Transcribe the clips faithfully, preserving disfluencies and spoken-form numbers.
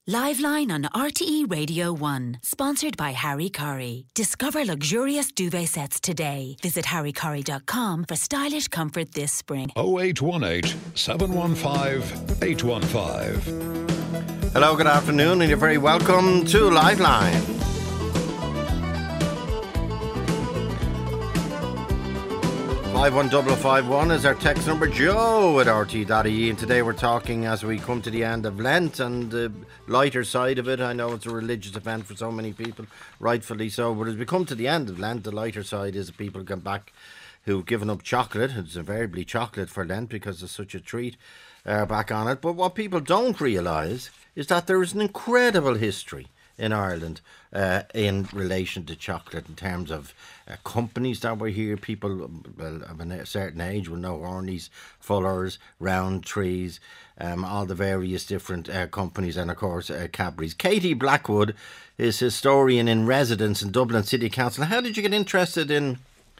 Liveline on R T E Radio one. Sponsored by Harry Curry. Discover luxurious duvet sets today. Visit harry curry dot com for stylish comfort this spring. oh eight one eight, seven one five, eight one five. Hello, good afternoon, and you're very welcome to Liveline. five one five five one is our text number. Joe at R T dot I E, and today we're talking as we come to the end of Lent and the lighter side of it. I know it's a religious event for so many people, rightfully so, but as we come to the end of Lent, the lighter side is that people come back who've given up chocolate. It's invariably chocolate for Lent because it's such a treat uh, back on it. But what people don't realise is that there is an incredible history in Ireland uh, in relation to chocolate, in terms of uh, companies that were here. People well, of a certain age will know Orneys, Fuller's, Rowntree's, um, all the various different uh, companies, and of course uh, Cadbury's. Katie Blackwood is historian in residence in Dublin City Council. How did you get interested in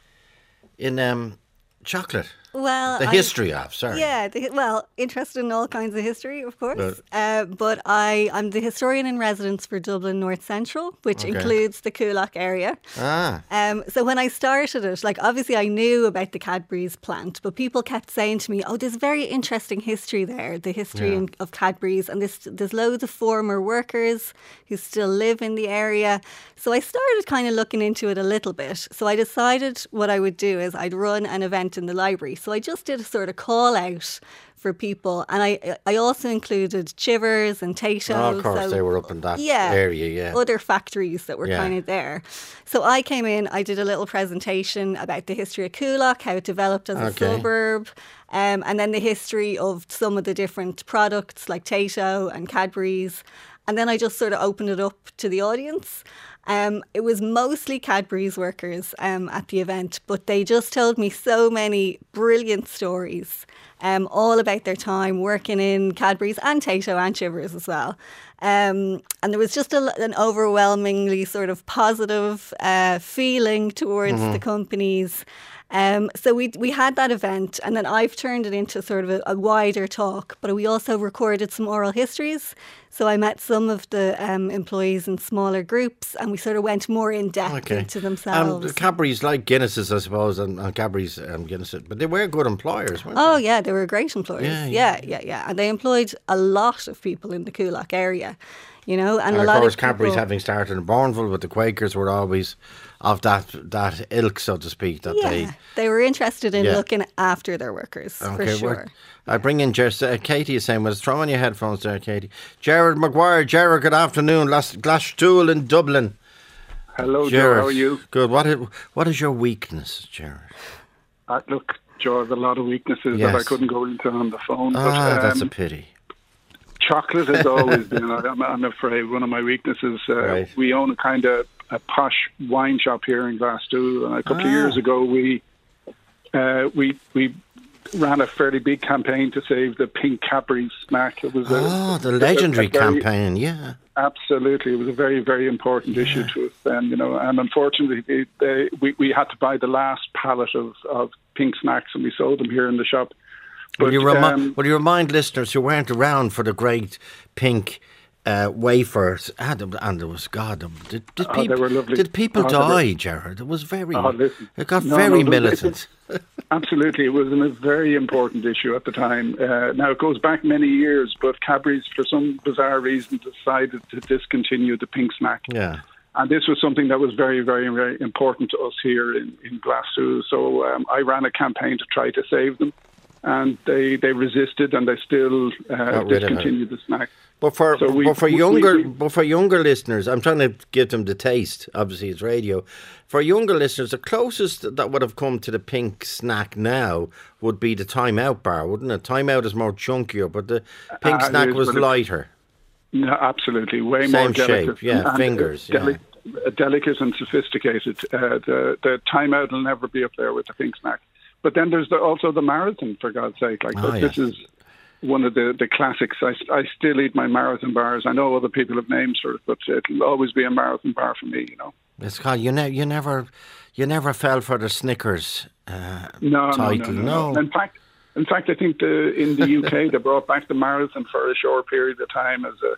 in um, chocolate? Well, the history I, of, sorry. Yeah, the, well, interested in all kinds of history, of course. But, uh, but I, I'm the historian in residence for Dublin North Central, which okay. includes the Coolock area. Ah. Um, so when I started it, like obviously I knew about the Cadbury's plant, but people kept saying to me, oh, there's very interesting history there, the history yeah. of Cadbury's, and this, there's loads of former workers who still live in the area. So I started kind of looking into it a little bit. So I decided what I would do is I'd run an event in the library. So I just did a sort of call out for people, and I I also included Chivers and Tato. Oh, of course, so, they were up in that yeah, area, yeah. Other factories that were yeah. kind of there. So I came in, I did a little presentation about the history of Coolock, how it developed as okay. a suburb, um, and then the history of some of the different products like Tato and Cadbury's. And then I just sort of opened it up to the audience. Um, it was mostly Cadbury's workers um, at the event, but they just told me so many brilliant stories, um, all about their time working in Cadbury's and Tato and Chivers as well. Um, and there was just a, an overwhelmingly sort of positive uh, feeling towards mm-hmm. the companies. Um, so we we had that event, and then I've turned it into sort of a, a wider talk, but we also recorded some oral histories. So I met some of the um, employees in smaller groups, and we sort of went more in depth okay. into themselves. Um, Cadbury's like Guinness's, I suppose, and, and Cadbury's um, Guinness, but they were good employers, weren't oh, they? yeah, they were great employers. Yeah yeah. yeah, yeah, yeah. And they employed a lot of people in the Coolock area, you know, and, and a of lot course, of people, Cadbury's having started in Bourneville, but the Quakers were always of that that ilk, so to speak. That yeah, they they were interested in yeah. looking after their workers, okay, for sure. I bring in Jer- uh, Katie is saying, well, throw on your headphones there, Katie. Jared Maguire. Jared, good afternoon. Glashtool in Dublin. Hello, Jared, Joe. How are you? Good. What is, what is your weakness, Jared? Uh, look, Joe, I have a lot of weaknesses yes. that I couldn't go into on the phone. Ah, but, um, that's a pity. Chocolate has always been, I'm, I'm afraid, one of my weaknesses. Uh, right. We own a kind of a posh wine shop here in Glashtool, and a couple ah. of years ago we uh, we we ran a fairly big campaign to save the pink Cadbury snack. It was oh, a, the legendary a, a very, campaign, yeah. Absolutely, it was a very, very important yeah. issue to us then, you know. And unfortunately, they, they, we we had to buy the last pallet of, of pink snacks, and we sold them here in the shop. But, will, you remi- um, will you remind listeners who weren't around for the great pink uh, wafers? And, and there was God. Did, did, oh, peop- they were lovely. did people oh, die, were, Jared? It was very. Oh, listen, it got no, very no, militant. It, absolutely, it was a very important issue at the time. Uh, now it goes back many years, but Cadbury's, for some bizarre reason, decided to discontinue the pink snack. Yeah. And this was something that was very, very, very important to us here in, in Glashtool. So um, I ran a campaign to try to save them. And they, they resisted, and they still uh, discontinued the snack. But for so we, but for we, younger we, but for younger listeners, I'm trying to give them the taste. Obviously, it's radio. For younger listeners, the closest that would have come to the pink snack now would be the Time Out bar, wouldn't it? Time Out is more chunkier, but the pink uh, snack was lighter. No, absolutely, way Same more delicate. shape, yeah, and, fingers, deli- yeah. delicate and sophisticated. Uh, the the Time Out will never be up there with the pink snack. But then there's the, also the marathon, for God's sake. Like oh, this yes. is one of the, the classics. I, I still eat my marathon bars. I know other people have names for it, but it'll always be a marathon bar for me. You know. It's called you. Ne- you never, you never fell for the Snickers uh, no, title. No, no, no, no. In fact, in fact, I think the, in the U K they brought back the marathon for a short period of time as a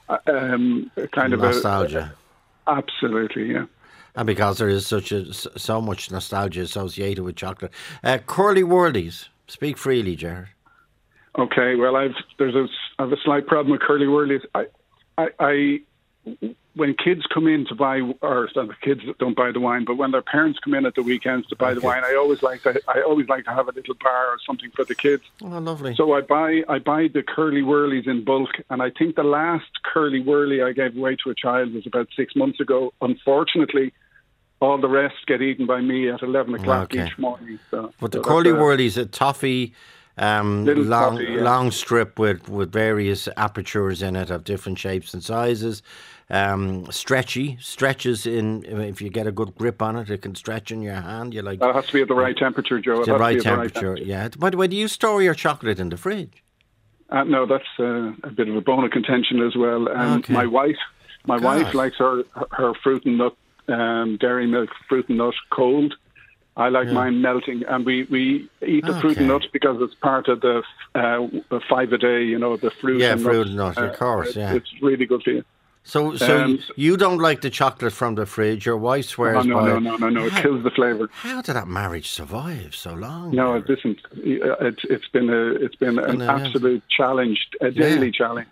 um, kind of nostalgia. A, absolutely, yeah. And because there is such a so much nostalgia associated with chocolate, uh, curly whirlies. Speak freely, Gerard. Okay, well, I've there's a I have a slight problem with curly whirlies. I, I, I when kids come in to buy, or the kids don't buy the wine, but when their parents come in at the weekends to buy okay. the wine, I always like to I always like to have a little bar or something for the kids. Oh, lovely! So I buy I buy the curly whirlies in bulk, and I think the last curly whirly I gave away to a child was about six months ago. Unfortunately, all the rest get eaten by me at eleven o'clock okay. each morning. So, but the so curly whirlies, a toffee. Um, long, toffee, yeah. long strip with, with various apertures in it of different shapes and sizes. Um, stretchy, stretches in. If you get a good grip on it, it can stretch in your hand. You like that has to be at the right temperature, Joe. The right, temperature, the right temperature, yeah. By the way, do you store your chocolate in the fridge? Uh, no, that's uh, a bit of a bone of contention as well. Um, okay. My wife, my God. wife likes her her fruit and nut, um, dairy milk fruit and nut cold. I like yeah. mine melting, and we, we eat the okay. fruit and nuts because it's part of the uh, five a day, you know, the fruit yeah, and fruit nuts. and nuts, uh, of course, yeah. It's really good for you. So so um, you don't like the chocolate from the fridge, your wife swears no, no, by no, no, no, no, it kills the flavour. How did that marriage survive so long? No, it isn't. It's, it's been, a, it's been an and, uh, absolute challenge, a daily yeah. challenge.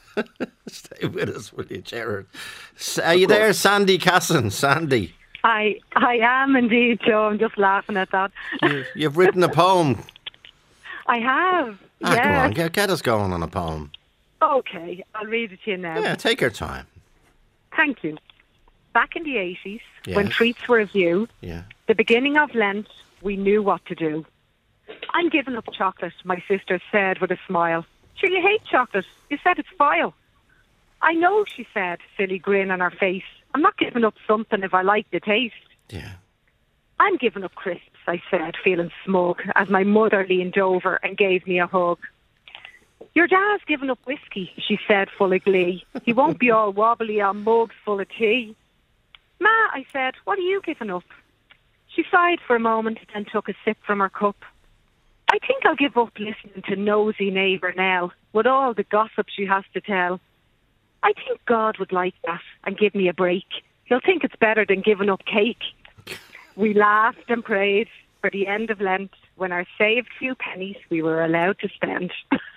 Stay with us, will you, Gerard? Are you there, Sandy Casson? Sandy? I I am indeed, Joe. I'm just laughing at that. You, you've written a poem. I have. Ah, yes. Come on, get, get us going on a poem. Okay, I'll read it to you now. Yeah, take your time. Thank you. Back in the eighties, yes. when treats were a view, yeah. the beginning of Lent, we knew what to do. I'm giving up chocolate, my sister said with a smile. Sure, you hate chocolate. You said it's vile. I know, she said, silly grin on her face. I'm not giving up something if I like the taste. Yeah. I'm giving up crisps, I said, feeling smug, as my mother leaned over and gave me a hug. Your dad's given up whiskey, she said, full of glee. He won't be all wobbly on mugs full of tea. Ma, I said, what are you giving up? She sighed for a moment and took a sip from her cup. I think I'll give up listening to nosy neighbour Nell, with all the gossip she has to tell. I think God would like that and give me a break. He'll think it's better than giving up cake. We laughed and prayed for the end of Lent when our saved few pennies we were allowed to spend.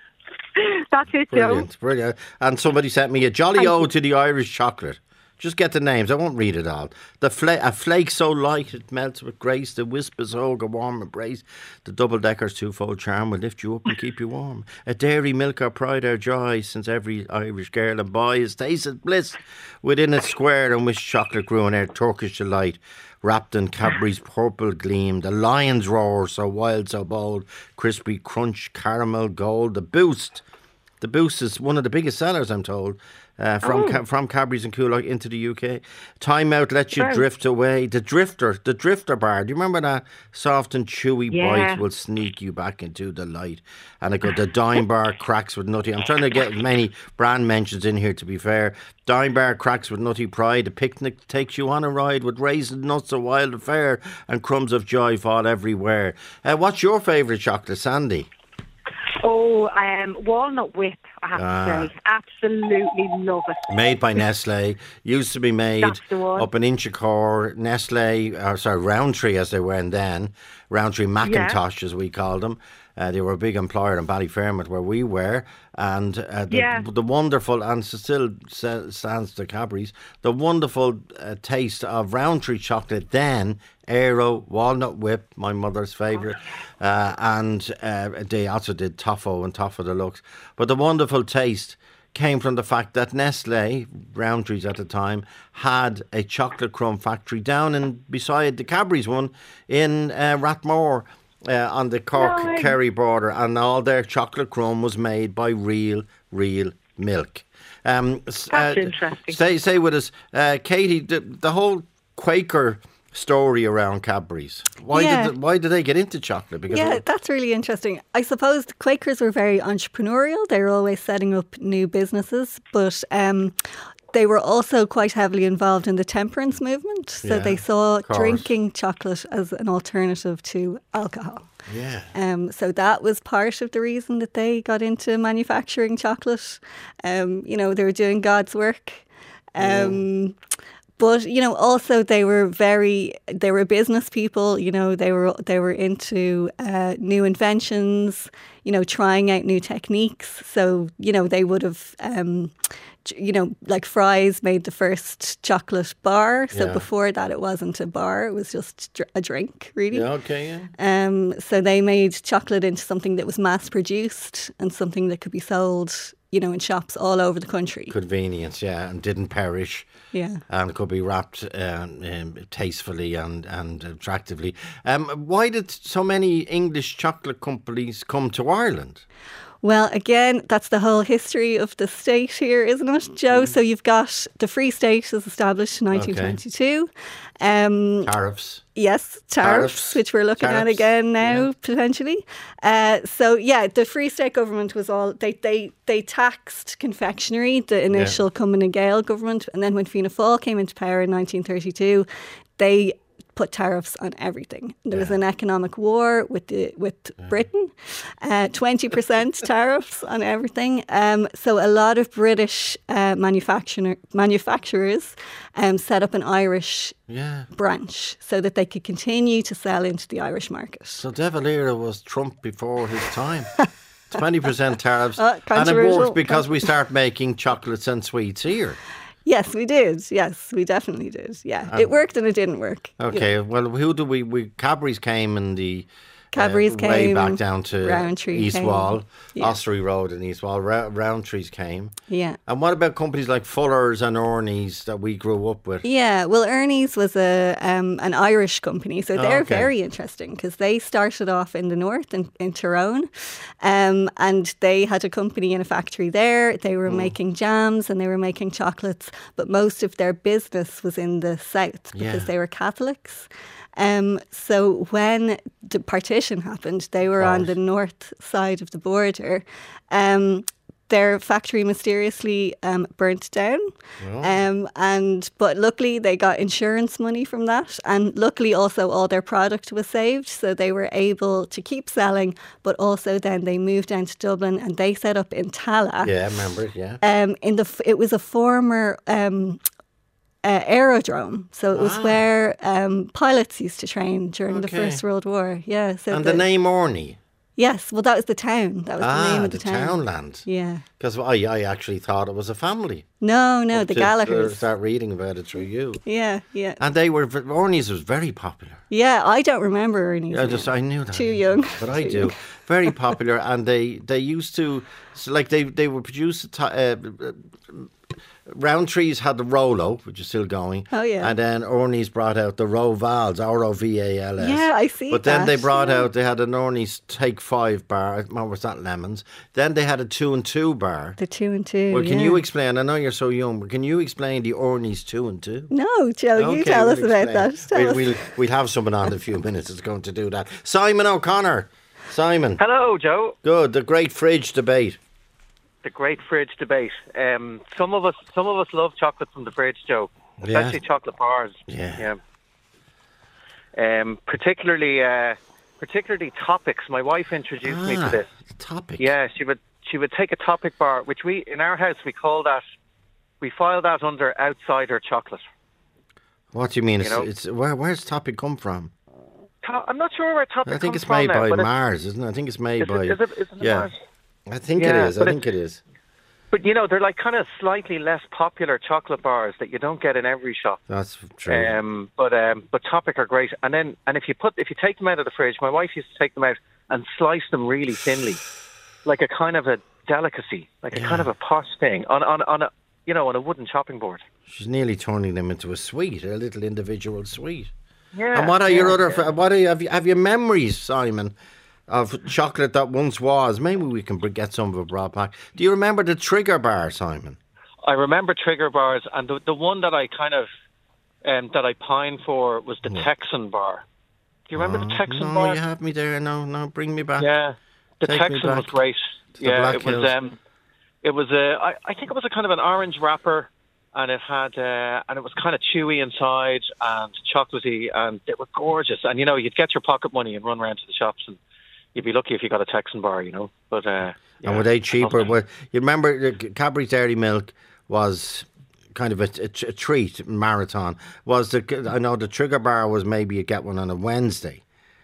That's it, Joe. Brilliant, brilliant. And somebody sent me a jolly ode to the Irish chocolate. Just get the names. I won't read it all. The fla- a flake so light it melts with grace. The wisp hug a warm embrace. The double decker's twofold charm will lift you up and keep you warm. A dairy milk our pride, our joy, since every Irish girl and boy has tasted bliss within its square, on which chocolate grew in our Turkish delight. Wrapped in Cadbury's purple gleam, the lion's roar, so wild, so bold, crispy crunch, caramel gold, the boost. The boost is one of the biggest sellers, I'm told. Uh, from oh. Ca- from Cadbury's and Coolock into the U K. Time Out lets you Right. drift away. The Drifter, the Drifter bar. Do you remember that? Soft and chewy Yeah. bite will sneak you back into the light. And it got the Dime Bar cracks with nutty. I'm trying to get many brand mentions in here, to be fair. Dime Bar cracks with nutty pride. A picnic takes you on a ride with raisin nuts, a wild affair, and crumbs of joy fall everywhere. Uh, what's your favourite chocolate, Sandy? Oh, um, walnut whip, I have Ah. to say. Absolutely love it. Made by Nestle. Used to be made That's the one. up in Inchicore. Nestle, or sorry, Roundtree as they went then. Roundtree Macintosh as we called them. Uh, they were a big employer in Ballyfermot where we were. And uh, the, Yeah. the wonderful, and still stands to Cadbury's, the wonderful uh, taste of Roundtree chocolate then, Aero, Walnut Whip, my mother's favourite. Uh, and uh, they also did Toffo and Toffo Deluxe. But the wonderful taste came from the fact that Nestle, Roundtree's at the time, had a chocolate crumb factory down in beside the Cadbury's one in uh, Rathmore. Uh, on the Cork-Kerry border, and all their chocolate crumb was made by real, real milk. Um, That's uh, interesting. Stay, stay with us. Uh, Katie, the, the whole Quaker story around Cadbury's. Why Yeah. did why did they get into chocolate? Because Yeah, that's really interesting. I suppose the Quakers were very entrepreneurial. They were always setting up new businesses. But um, they were also quite heavily involved in the temperance movement. So Yeah, they saw of course. drinking chocolate as an alternative to alcohol. Yeah. Um, so that was part of the reason that they got into manufacturing chocolate. Um, you know, they were doing God's work. Um, But, you know, also they were very, they were business people, you know, they were they were into uh, new inventions, you know, trying out new techniques. So, you know, they would have, um, you know, like Fry's made the first chocolate bar. So Yeah. before that, it wasn't a bar, it was just dr- a drink, really. Yeah, okay, yeah. Um, so they made chocolate into something that was mass produced and something that could be sold, you know, in shops all over the country. Convenience, yeah, and didn't perish. Yeah. And could be wrapped um, um, tastefully and, and attractively. Um, why did so many English chocolate companies come to Ireland? Well, again, that's the whole history of the state here, isn't it, Joe? So you've got the Free State was established in nineteen twenty-two. Um, Tariffs. Yes, tariffs, Tariffs. which we're looking Tariffs, at again now, yeah. potentially. Uh, so, yeah, the Free State government was all, they they, they taxed confectionery, the initial Cumann and Gale government. And then when Fianna Fáil came into power in nineteen thirty-two, they put tariffs on everything. There was Yeah. an economic war with the, with Britain, uh, twenty percent tariffs on everything. Um, so a lot of British uh, manufacturer, manufacturers um, set up an Irish Yeah. branch so that they could continue to sell into the Irish market. So De Valera was Trump before his time. twenty percent tariffs. Uh, and it controversial. worked because we start making chocolates and sweets here. Yes, we did. Yes, we definitely did. Yeah, it worked and it didn't work. Okay, well, who do we... we Cadbury's came in the... Cadbury's uh, way came, back down to Rowntree East came. Wall, Yeah. Ossory Road and East Wall. Ra- Roundtrees came. Yeah. And what about companies like Fuller's and Orneys that we grew up with? Yeah, well, Ernie's was a um, an Irish company, so they're okay. very interesting because they started off in the north in, in Tyrone, um, and they had a company in a factory there. They were making jams and they were making chocolates, but most of their business was in the south because Yeah. they were Catholics. Um, so when the partition happened, they were on Right. the north side of the border. Um, their factory mysteriously um, burnt down, um, and but luckily they got insurance money from that, and luckily also all their product was saved, so they were able to keep selling. But also then they moved down to Dublin and they set up in Tala. Yeah, I remember it, yeah. Um, in the f- it was a former um, uh, aerodrome, so it was Ah. where um, pilots used to train during the Okay. First World War. Yeah, so And the name Orney? yes, well that was the town. That was the Ah, name of the, the, town. townland. Yeah. Because I, I actually thought it was a family. No, no, Up the to- Gallaghers. to Start reading about it through you. Yeah, yeah, And they were, Orney's was very popular. yeah. I don't remember Ernie's. I just, I knew that. Too young. But I Too do. young. Very popular. And they, they used to, so like they, they would produce, a ti- uh, Roundtrees had the Rolo, which is still going. Oh, yeah. And then Orney's brought out the Rovals, R O V A L S. Yeah, I see But then that, they brought yeah. out, they had an Orney's Take Five bar. What was that, lemons? Then they had a two and two bar. The two and two. Well, can yeah. you explain? I know you're so young, but can you explain the Orney's two and two? No, Joe, you Okay, tell we'll us about explain. that. Tell We'll, us. we'll, we'll have someone on in a few minutes that's going to do that. Simon O'Connor. Simon. Hello, Joe. Good. The great fridge debate. The great fridge debate. Um, some of us, some of us love chocolate from the fridge, Joe. Especially Yeah. chocolate bars. Yeah. Yeah. Um, particularly, uh, particularly topics. My wife introduced me to Ah, this. topic. Yeah, she would, she would take a topic bar, which we in our house we call that, we file that under outsider chocolate. What do you mean? You It's, know? it's where? Where's topic come from? To- I'm not sure where topic I think comes it's from made now, by but it's- Mars, isn't it? I think it's made Is it- by. is it- is it yeah, Mars? I think Yeah, it is. I but think it is. But you know, they're like kind of slightly less popular chocolate bars that you don't get in every shop. That's true. Um, but um, but Topic are great, and then and if you put if you take them out of the fridge, my wife used to take them out and slice them really thinly, like a kind of a delicacy, like a kind of a posh thing on on on a you know on a wooden chopping board. She's nearly turning them into a sweet, a little individual sweet. Yeah. And what are yeah, your other? yeah. What are you, have you have your memories, Simon, of chocolate that once was? Maybe we can br- get some of it brought back. Do you remember the Trigger bar, Simon? I remember Trigger bars, and the the one that I kind of um, that I pined for was the Texan bar. Do you remember the Texan no, bar? you have me there. No, no, bring me back. Yeah, the Take me Texan was back great. to the Yeah, Black it was. Hills. Um, it was a. I, I think it was a kind of an orange wrapper and it had uh, and it was kind of chewy inside and chocolatey, and they were gorgeous. And you know, you'd get your pocket money and run around to the shops, and you'd be lucky if you got a Texan bar, you know. But uh, yeah, and were they cheaper? Well, you remember the Cadbury's Dairy Milk was kind of a, a, a treat marathon. Was the I know the Trigger Bar was maybe you get one on a Wednesday.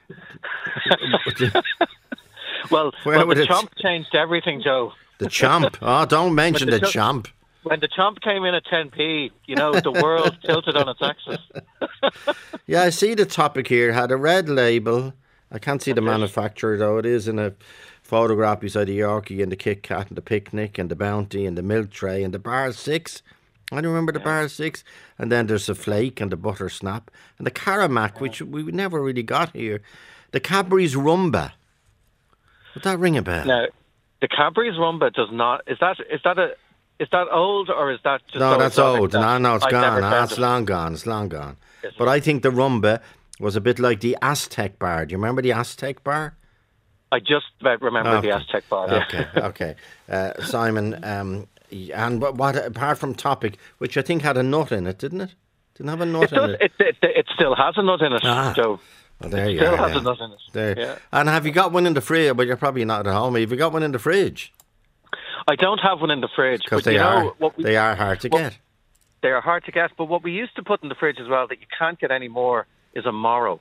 well, well the Chomp changed everything, Joe. The Chomp. Oh, don't mention the, the Chomp. When the Chomp came in at ten p, you know, the world tilted on its axis. Yeah, I see the topic here. Had a red label. I can't see the manufacturer, though. It is in a photograph beside the Yorkie and the Kit Kat and the Picnic and the Bounty and the Milk Tray and the Bar six. I remember the yeah. Bar six. And then there's the Flake and the Butter Snap and the Caramac, yeah. which we never really got here. The Cadbury's Rumba. Would that ring a bell? No, the Cadbury's Rumba does not. Is that is that a is that old or is that just no? old That's old. That? No, no, it's I've gone. No, it's long gone. It's long gone. Yes. But I think the Rumba was a bit like the Aztec Bar. Do you remember the Aztec Bar? I just about remember okay. the Aztec Bar. Yeah. Okay, okay. Uh, Simon, um, and what, what apart from Topic, which I think had a nut in it, didn't it? Didn't have a nut it in does, it. It, it. It still has a nut in it, ah. Joe. Well, there it you still are. has yeah. a nut in it. There. Yeah. And have you got one in the fridge? But you're probably not at home. Have you got one in the fridge? I don't have one in the fridge. Because they you know, are what we, they are hard to what, get. They are hard to get. But what we used to put in the fridge as well that you can't get anymore is a Morrow.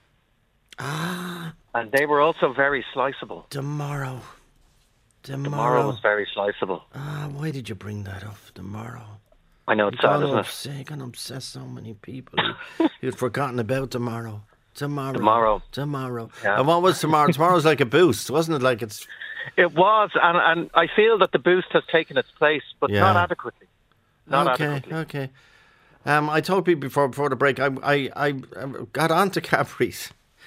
Ah. And they were also very sliceable. Tomorrow. Tomorrow. Tomorrow was very sliceable. Ah, why did you bring that up? Tomorrow. I know, it's sad, isn't it? You're going to obsess so many people who'd forgotten about tomorrow. Tomorrow. Tomorrow. Tomorrow. Yeah. And what was tomorrow? Tomorrow's like a boost, wasn't it? Like it's. It was, and and I feel that the boost has taken its place, but yeah. not adequately. Not okay, adequately. Okay. Um, I told people before before the break. I I, I got onto Cadbury's.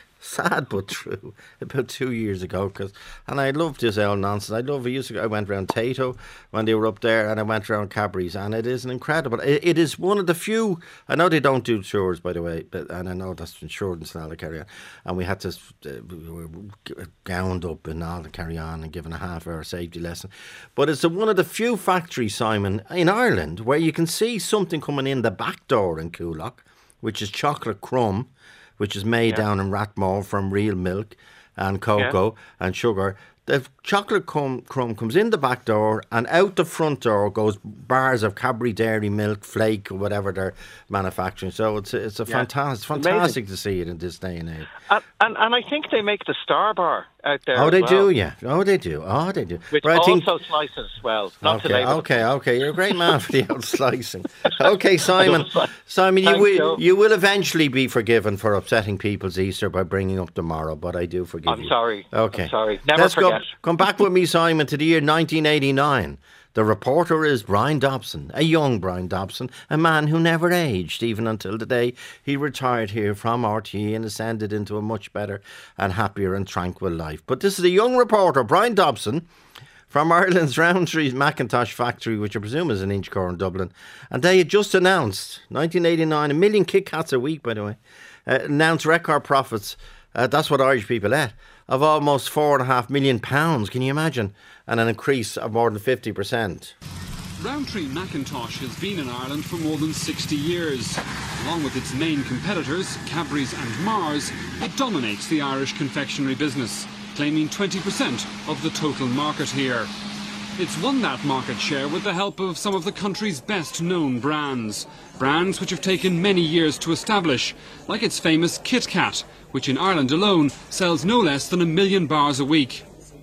Sad but true. About two years ago, cause, and I loved this old nonsense. I love. I used to. I went around Tato when they were up there, and I went around Cadbury's, and it is an incredible. It, it is one of the few. I know they don't do tours, by the way, but and I know that's insurance and all the carry on. And we had to uh, we were gowned up and all the carry on and given a half hour safety lesson. But it's a, one of the few factories, Simon, in Ireland where you can see something coming in the back door in Coolock, which is chocolate crumb, which is made yeah. down in Rathmore from real milk and cocoa yeah. and sugar. The chocolate crumb, crumb comes in the back door, and out the front door goes bars of Cadbury Dairy Milk, Flake, or whatever they're manufacturing. So it's a, it's a yeah. fantastic, fantastic Amazing. to see it in this day and age. And, and and I think they make the Star Bar out there. Oh, they well. do, yeah. Oh, they do. Oh, they do. Which but also think... slices well. Not okay, to label okay, okay. You're a great man for the old slicing. Okay, Simon. Simon, you will Joe. you will eventually be forgiven for upsetting people's Easter by bringing up tomorrow, but I do forgive I'm you. I'm sorry. Okay. I'm sorry. Never Let's forget. Go, come back with me, Simon, to the year nineteen eighty-nine. The reporter is Brian Dobson, a young Brian Dobson, a man who never aged, even until the day he retired here from R T E and ascended into a much better and happier and tranquil life. But this is a young reporter, Brian Dobson, from Ireland's Roundtree Macintosh factory, which I presume is in Inchicore in Dublin. And they had just announced, nineteen eighty-nine, a million Kit Kats a week, by the way, uh, announced record profits. Uh, that's what Irish people ate, of almost four and a half million pounds. Can you imagine? And an increase of more than fifty percent. Roundtree Macintosh has been in Ireland for more than sixty years. Along with its main competitors, Cadbury's and Mars, it dominates the Irish confectionery business, claiming twenty percent of the total market here. It's won that market share with the help of some of the country's best-known brands. Brands which have taken many years to establish, like its famous Kit Kat, which in Ireland alone sells no less than a million bars a week.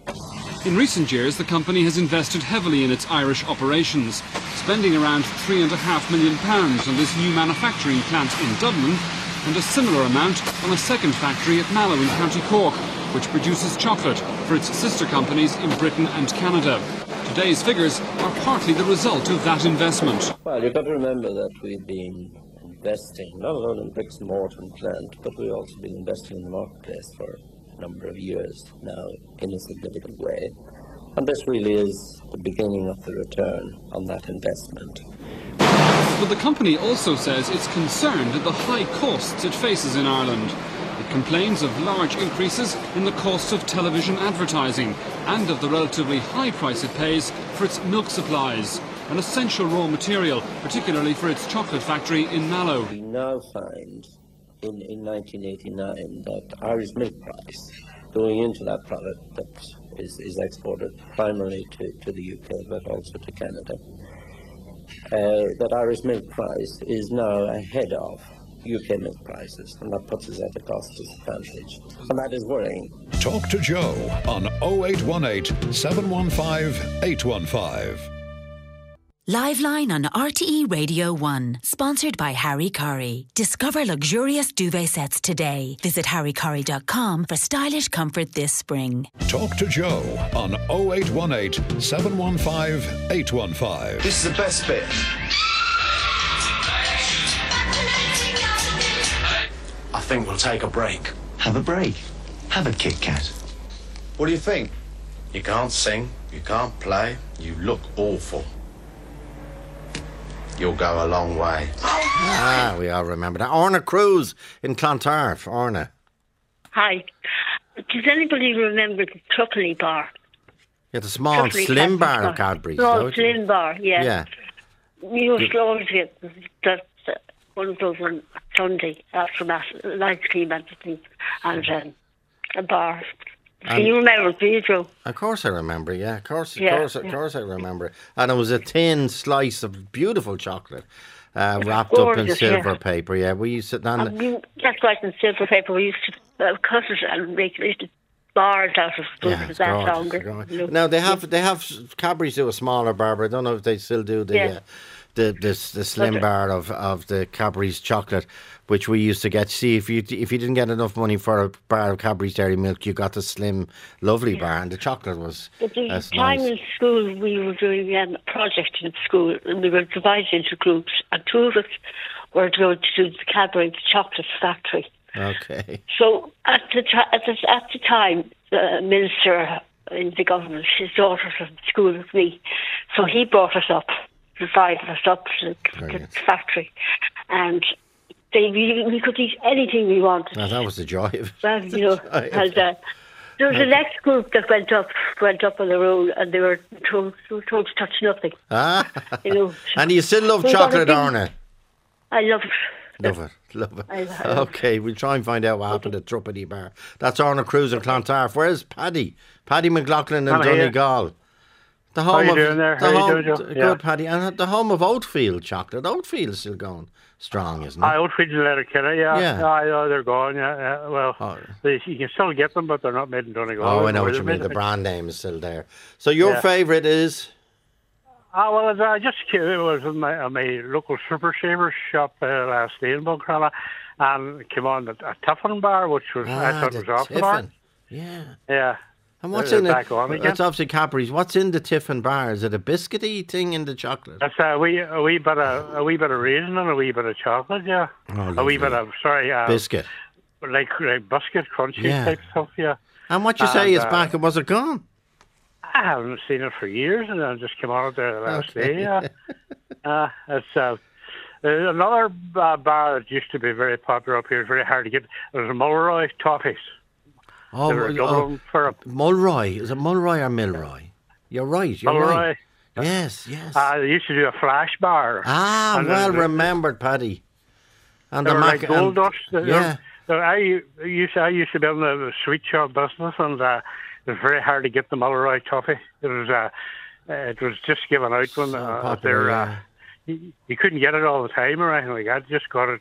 In recent years, the company has invested heavily in its Irish operations, spending around three and a half million pounds on this new manufacturing plant in Dublin, and a similar amount on a second factory at Mallow in County Cork, which produces chocolate for its sister companies in Britain and Canada. Today's figures are partly the result of that investment. Well, you've got to remember that we've been investing not alone in bricks and mortar and plant, but we've also been investing in the marketplace for a number of years now in a significant way. And this really is the beginning of the return on that investment. But the company also says it's concerned at the high costs it faces in Ireland. It complains of large increases in the costs of television advertising and of the relatively high price it pays for its milk supplies. an essential raw material, particularly for its chocolate factory in Mallow. We now find in, in nineteen eighty-nine that Irish milk price going into that product that is, is exported primarily to, to the U K but also to Canada, uh, that Irish milk price is now ahead of U K milk prices, and that puts us at a cost disadvantage, and that is worrying. Talk to Joe on oh eight one eight, seven one five, eight one five. Liveline on R T E Radio one, sponsored by Harry Curry. Discover luxurious duvet sets today. Visit harry curry dot com for stylish comfort this spring. Talk to Joe on oh eight one eight, seven one five, eight one five. This is the best bit. I think we'll take a break. Have a break. Have a Kit Kat. What do you think? You can't sing, you can't play, you look awful. You'll go a long way. Ah, we all remember that. Orna Cruz in Clontarf. Orna. Hi. Does anybody remember the Truckney bar? Yeah, the small, Truckney slim bar. bar of Cadbury's. Small, slim bar, yeah. Yeah. We used to always get that, uh, one of those on Sunday after Mass, nice cream and things, and um, a bar. Can And- you remember, do you, Joe? Of course I remember, yeah. Of course, of Yeah, course, of yeah. course I remember. And it was a thin slice of beautiful chocolate uh, wrapped up in gorgeous, silver yeah. paper. Yeah, we used to sit down. And we, that's right, in silver paper. We used to uh, cut it and make little bars out of it. Yeah, It it's that gorgeous, longer. it's gorgeous. you know. Now they have they have Cadbury's do a smaller bar, but I don't know if they still do the Yeah. uh, the this the slim But- bar of, of the Cadbury's chocolate, which we used to get. See, if you if you didn't get enough money for a bar of Cadbury's Dairy Milk, you got the slim, lovely bar, and the chocolate was At the as time nice. in school, we were doing um, a project in school, and we were divided into groups, and two of us were going to do the Cadbury Chocolate Factory. Okay. So at the, ti at the, at the time, the minister in the government, his daughter was in school with me, so he brought us up, the five of us up to the, the factory, and they, we, we could eat anything we wanted. Now, that was the joy of it. Well, you know, and, uh, there was the next group that went up, went up on their own, and they were told, they were told to touch nothing. Ah. You know. And you still love We got a chocolate, big- Orna? I love it. Love it, love it. I- I love Okay, we'll try and find out what happened at Truppity Bar. That's Orna Cruz in Clontarf. Where's Paddy? Paddy McLaughlin in I'm here. Donegal. The How home you of doing there? the How you home, doing, Joe? Good, Yeah. Paddy, and the home of Oatfield chocolate. Oatfield is still going strong, isn't it? I Outfield in Letterkenny, yeah. Yeah. Yeah, I know they're gone, yeah. yeah. Well, Oh. they, you can still get them, but they're not made in Donegal. Oh, I know Or what they're you mean. made- The brand name is still there. So your Yeah. favourite is? Ah, well, I just came, it was in my, uh, my local Super Shavers shop uh, last day in Buncrana, and came on a, a Tiffin bar, which was I Ah, thought the was off the bar. Tiffin. Yeah. Yeah. And what's They're in back it? on again. That's obviously Cadbury's. What's in the Tiffin bar? Is it a biscuity thing in the chocolate? That's a wee, a wee bit of a wee bit of raisin and a wee bit of chocolate, yeah. Oh, a lovely. wee bit of sorry, uh, Biscuit. like like biscuit, crunchy Yeah. type stuff, yeah. And what you say And, is uh, back, and was it gone? I haven't seen it for years, and I just came out there last Okay. day. Yeah, uh, it's uh, there's another uh, bar that used to be very popular up here. It's very hard to get. There's a Mulroy Toffees. Oh, They were oh, Dublin for a Mulroy. Is it Mulroy or Milroy? You're right. You're Mulroy. right. Yes, yes. Uh, they used to do a flash bar. ah, And well then- remembered, Paddy. And They the were mac- like gold and- dust. They- Yeah. they- I used to, I used to be in the sweet shop business, and uh, it was very hard to get the Mulroy toffee. It was uh, uh, it was just given out when uh, popular, they're, yeah. uh, you, you couldn't get it all the time or anything like that. You just got it,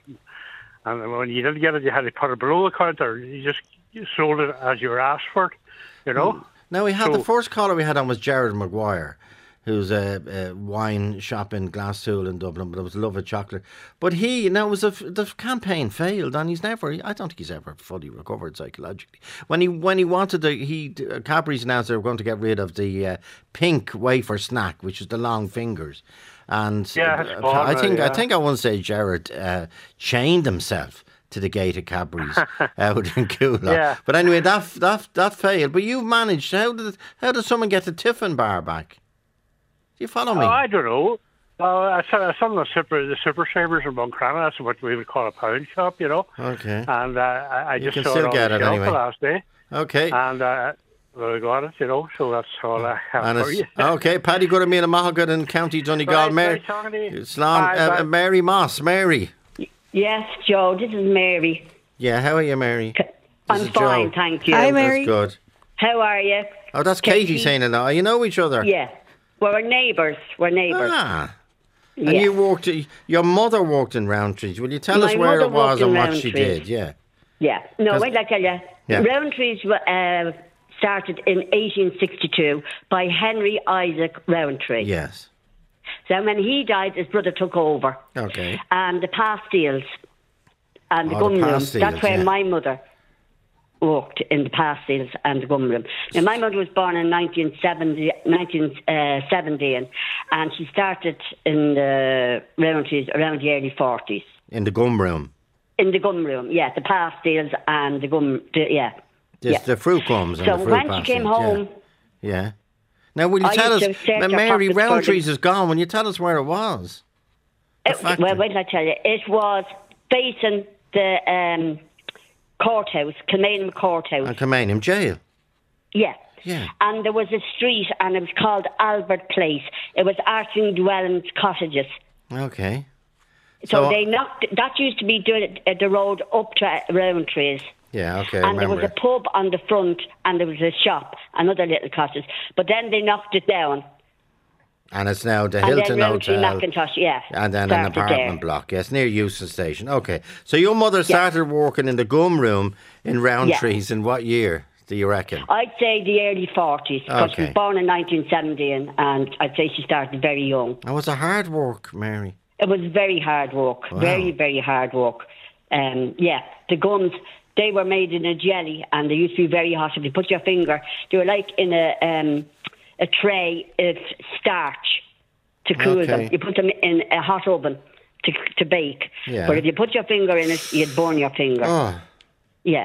and when you didn't get it, you had to put it below the counter. You just you sold it as you were asked for it. You know. Now we had So- the first caller we had on was Jared Maguire, who's a, a wine shop in Glasstool in Dublin, but it was Love of Chocolate. But he, now it was a, the campaign failed, and he's never, I don't think he's ever fully recovered psychologically. When he when he wanted to, he uh, Cadbury's announced they were going to get rid of the uh, pink wafer snack, which is the long fingers. And Yeah, uh, it's gone I now, think I yeah. think I want to say Jared uh, chained himself to the gate of Cadbury's out in Coolock. Yeah. But anyway, that that that failed. But you managed. How did how did someone get the Tiffin bar back? Do you follow me? Oh, I don't know. Uh, some some of the super the super shavers in Buncrana, that's what we would call a pound shop, you know. Okay. And uh, I, I You just can saw still it on get the it shelf anyway. the last day. Okay. And uh, Well, I got it, you know, so that's all I have And for it's, you. okay, Paddy good to me in Mahogany in County Donegal. Right, Mary, nice talking to you. Slán, Bye, uh, bye. uh, Mary Moss. Mary. Yes, Joe, this is Mary. Yeah, how are you, Mary? This I'm is fine, Joe. thank you. Hi, Mary. That's good. How are you? Oh, that's Katie, saying hello. You know each other? Yeah. Well, we're neighbours. We're neighbours. Ah. Yeah. And you walked, your mother walked in Roundtrees. Will you tell My us where mother it was walked and in what she Roundtrees. did? Yeah. Yeah. No, 'Cause- wait, I tell you. Yeah. Roundtrees uh, started in eighteen sixty-two by Henry Isaac Roundtree. Yes. So when he died, his brother took over. Okay. And the pastilles and the Oh, gum the room. pastilles, That's where yeah. my mother worked, in the pastilles and the gum room. Now, my mother was born in nineteen seventy, nineteen seventy and, and she started in the Roundtrees around the early forties. In the gum room. In the gum room, yeah, the pastilles and the gum, the, yeah. There's yeah. the fruit gums and So the fruit when pastilles. she came yeah. home, Yeah. Now, will you I tell us, used to search her Mary pockets for Roundtrees them. is gone. Will you tell us where it was? it, well, wait till I tell you, it was facing the um, courthouse, Kilmainham Courthouse. And Kilmainham Jail. Yeah. Yeah. And there was a street, and it was called Albert Place. It was Arching Dwellings Cottages. Okay. So, So- they knocked. That used to be doing uh, the road up to Roundtrees. Yeah, okay, I And there was remember. a pub on the front, and there was a shop, another little cottage. But then they knocked it down. And it's now the and Hilton then Roundtree Hotel. Macintosh, yeah. And then an started apartment there. block, yes, near Euston Station. Okay. So your mother started working in the gum room in Roundtrees in what year, do you reckon? I'd say the early forties, because she Okay. was born in nineteen seventy, and, and I'd say she started very young. And was it hard work, Mary? It was very hard work, Wow. very, very hard work. Um, yeah, the gums, they were made in a jelly, and they used to be very hot. If you put your finger, they were like in a um, a tray of starch to cool Okay. them. You put them in a hot oven to to bake. Yeah. But if you put your finger in it, you'd burn your finger. Oh. Yeah.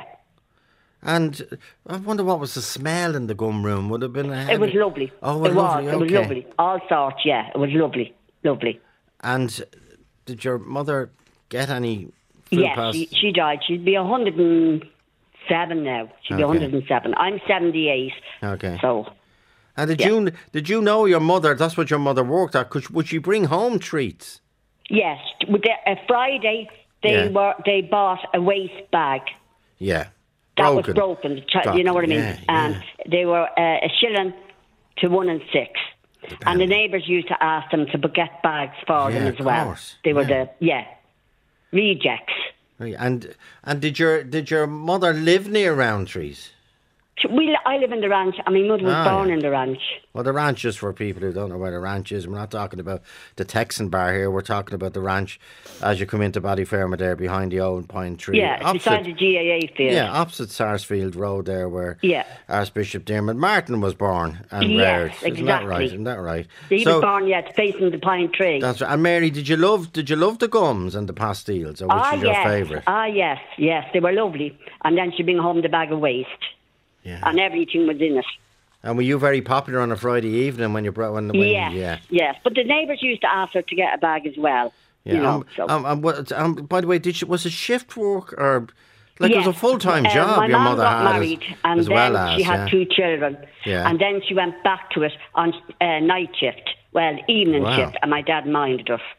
And I wonder what was the smell in the gum room? Would have been a It was heavy- lovely. Oh, it was it lovely, was. It was okay. lovely. All sorts, yeah. It was lovely. Lovely. And did your mother get any food Yes, pass? she, she died. She'd be one hundred and seven now. She'd be Okay. one hundred and seven. I'm seventy-eight. Okay. So, And did yeah. you did you know your mother? That's what your mother worked at. Could, would she bring home treats? yes, with the, a Friday, they Yeah. were they bought a waste bag. Yeah. That broken. was broken. The chi- Got you know what I it, mean? yeah, and they were uh, a shilling to one and six. And the neighbours used to ask them to get bags for Yeah, them as of well. course, They were yeah. the, yeah, rejects. Right, And and did your did your mother live near Roundtrees? We, I live in the ranch, and my mother was Ah, born yeah. in the ranch. Well, the ranch is for people who don't know where the ranch is. We're not talking about the Texan bar here. We're talking about the ranch as you come into Ballyfermot there behind the old pine tree. Yeah, it's beside the G A A field. Yeah, opposite Sarsfield Road there where Yeah. Archbishop Dermot Martin was born and Yes, reared. Isn't that exactly. right? Isn't that right? He So- was born, yeah, facing the pine tree. That's right. And Mary, did you love did you love the gums and the pastilles, or which ah, is your yes. favourite? Ah, yes, yes, they were lovely. And then she'd bring home the bag of waste. Yeah. And everything was in it. And were you very popular on a Friday evening when you brought when, when yes, yeah. yes. But the neighbours used to ask her to get a bag as well. Yeah, You know, um, so. um, um, what- um, by the way, did she, was it shift work or like it was Yes. a full time Uh, job? my your mum mother got had married, as, and as then well as she had yeah. two children. Yeah. And then she went back to it on uh, night shift, well, evening Wow. shift, and my dad minded us.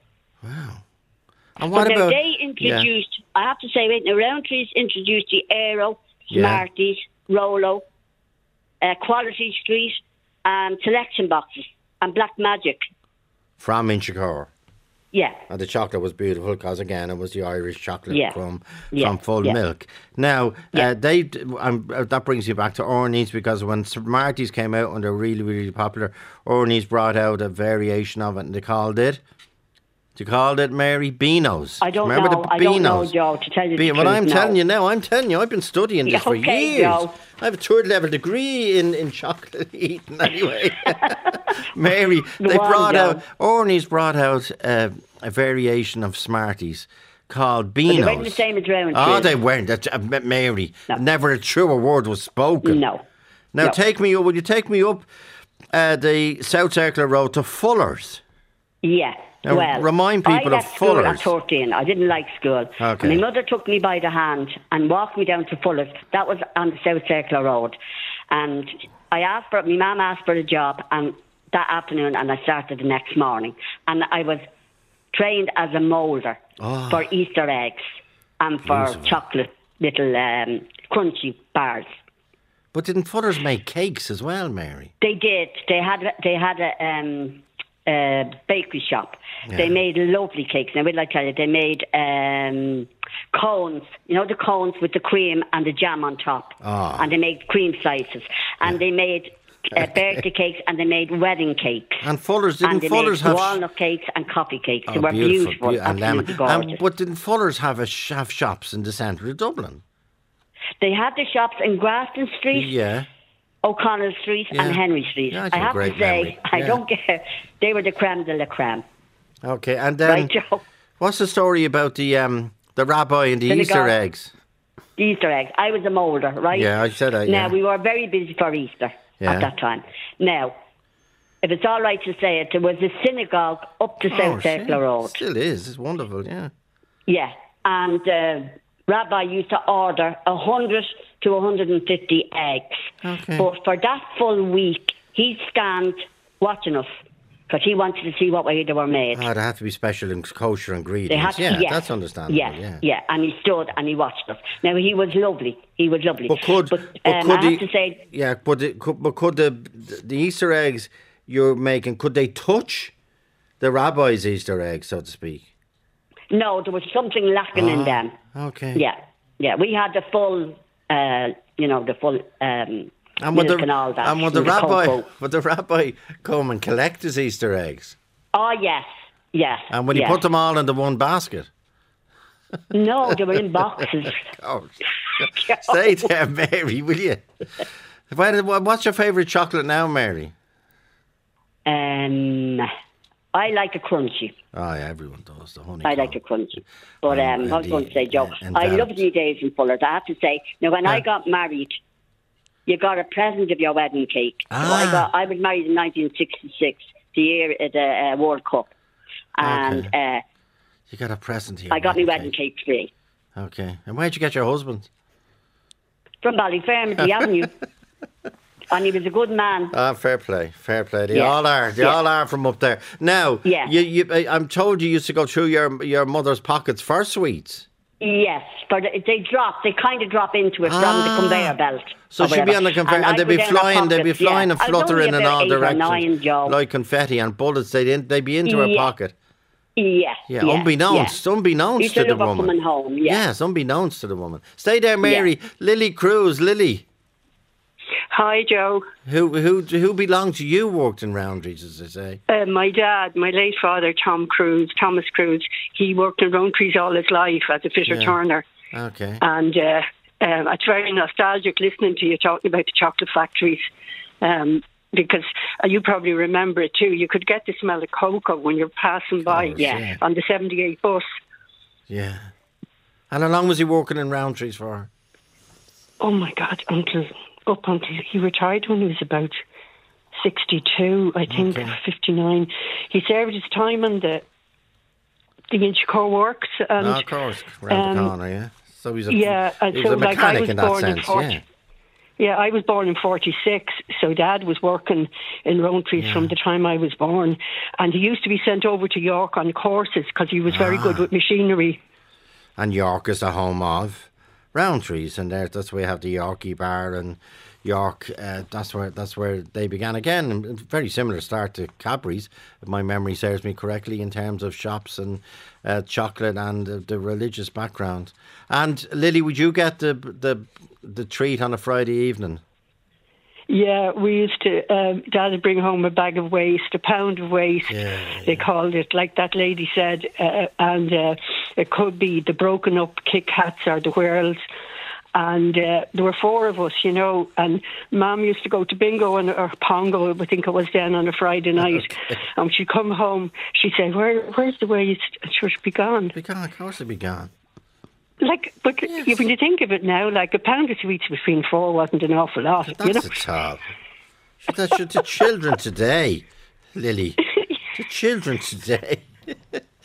And what but now about they introduced, I have to say, wait, now Roundtrees introduced the Aero, Yeah. Smarties, Rolo, uh, Quality Street, and Selection Boxes, and Black Magic. from Inchicore? Yeah. And the chocolate was beautiful because again it was the Irish chocolate Yeah. from Yeah. from full Yeah. milk. Now uh, they d- um, uh, that brings you back to Orneys because when Smarties came out and they're really really popular, Orneys brought out a variation of it and they called it. They called it Mary Beano's. I don't Remember know. the I don't know, Beano's? Joe, to tell you the Be- truth. Well, I'm no. telling you now. I'm telling you. I've been studying this for Okay, years. Joe. I have a third level degree in, in chocolate eating anyway. Mary, Go they on, brought Joe. out, Orneys brought out uh, a variation of Smarties called But Beano's. they weren't the same as Roundtrees. Oh, they weren't. That's, uh, Ma- Mary, never a truer word was spoken. No. Now, No. take me up, will you take me up uh, the South Circular Road to Fuller's? Yeah. Now, well, remind people I of left school Fuller's. at thirteen. I didn't like school. Okay. And my mother took me by the hand and walked me down to Fuller's. That was on the South Circular Road. And I asked for, my mum asked for a job and that afternoon, and I started the next morning. And I was trained as a moulder oh. for Easter eggs and for Beautiful. chocolate little um, crunchy bars. But didn't Fuller's make cakes as well, Mary? They did. They had they had a, um, a bakery shop. Yeah. They made lovely cakes. Now, will I tell you, they made um, cones. You know the cones with the cream and the jam on top. Oh. And they made cream slices. And yeah. they made uh, birthday cakes and they made wedding cakes. And Fuller's didn't and they Fuller's made have walnut cakes and coffee cakes. Oh, they were beautiful, beautiful, beautiful and absolutely lemon. gorgeous. Um, but didn't Fuller's have a sh- have shops in the centre of Dublin? They had the shops in Grafton Street, yeah, O'Connell Street, yeah. and Henry Street. Yeah, I have to say, memory. I yeah. don't get. They were the creme de la creme. Okay, and then right, Joe? What's the story about the um, the rabbi and the, the Easter God, eggs? The Easter eggs. I was a moulder, right? Yeah, I said that. Now yeah. we were very busy for Easter yeah. at that time. Now, if it's all right to say it, there was a synagogue up the oh, South Circular Road. Still is. It's wonderful. Yeah. Yeah, and. Uh, Rabbi used to order one hundred to one hundred fifty eggs. Okay. But for that full week, he scanned watching us because he wanted to see what way they were made. Oh, they had to be special and kosher ingredients. They had to, yeah, yeah, that's understandable. Yeah, yeah, yeah. And he stood and he watched us. Now, he was lovely. He was lovely. But could, but, but um, could I the, have to say... Yeah, but, it, could, but could the, the Easter eggs you're making, could they touch the rabbi's Easter eggs, so to speak? No, there was something lacking oh, in them. Okay. Yeah, yeah. We had the full, uh, you know, the full um, and milk the, and all that. And would the, the rabbi, cocoa. would the rabbi come and collect his Easter eggs? Oh, yes, yes. And would he yes. put them all into one basket? No, they were in boxes. Oh, stay there, Mary, will you? What's your favourite chocolate now, Mary? Um... I like a crunchy. Oh, yeah, everyone does. The honey. I like a crunchy. But um, and, I was and going the, to say, Joe, and I that. loved my days in Fuller's. I have to say, now when yeah. I got married, you got a present of your wedding cake. Ah. So I got. I was married in nineteen sixty-six, the year of the uh, World Cup, and okay. uh, you got a present here. I got my wedding cake free. Okay, and where'd you get your husband? From Ballyfermot, the Avenue. And he was a good man. Ah, fair play, fair play. They yeah. all are. They yeah. all are from up there. Now, yeah. you, you, I'm told you used to go through your your mother's pockets for sweets. Yes, but they drop. They kind of drop into it ah. from the conveyor belt. So she'd be on the conveyor, and, and they'd be flying. They'd be flying yeah. and fluttering in all directions, nine, like confetti and bullets. They'd in, they'd be into yeah. her pocket. Yeah, yeah, yeah, unbeknownst, yeah. unbeknownst to the woman. Coming home, yeah. Yes, unbeknownst to the woman. Stay there, Mary. Yeah. Lily Cruz, Lily. Hi, Joe. Who who who belonged to you? Worked in Roundtrees, as they say. Uh, my dad, my late father, Tom Cruz, Thomas Cruz. He worked in Roundtrees all his life as a fitter yeah. turner. Okay. And uh, um, it's very nostalgic listening to you talking about the chocolate factories. Um, because uh, you probably remember it too. You could get the smell of cocoa when you're passing by course, yeah. on the seventy-eight bus. Yeah. And how long was he working in Roundtrees for? Oh my God, until up until he retired when he was about sixty-two, I think, okay. fifty-nine. He served his time in the the Inchicore Works. And, oh, of course, round um, the corner, yeah. So he's a, yeah, he was so a mechanic like I was in that born sense, in forty, yeah. Yeah, I was born in forty-six, so Dad was working in Roundtrees yeah. from the time I was born. And he used to be sent over to York on courses because he was very ah. good with machinery. And York is the home of Roundtrees, and there, that's where we have the Yorkie Bar and York. Uh, that's where that's where they began again. Very similar start to Cadbury's, if my memory serves me correctly, in terms of shops and uh, chocolate and uh, the religious background. And Lily, would you get the the the treat on a Friday evening? Yeah, we used to. Um, Dad would bring home a bag of waste, a pound of waste. Yeah, they yeah. called it, like that lady said, uh, and uh, it could be the broken up Kit Kats or the whirls. And uh, there were four of us, you know, and Mum used to go to bingo and, or pongo, I think it was then, on a Friday night. Okay. And she'd come home, she'd say, Where, where's the waste? And she would be gone. Be gone, of course it'd be gone. Like, but yes. when you think of it now, like a pound of sweets between four wasn't an awful lot. That's you know? a top. That's to children today, Lily. To children today.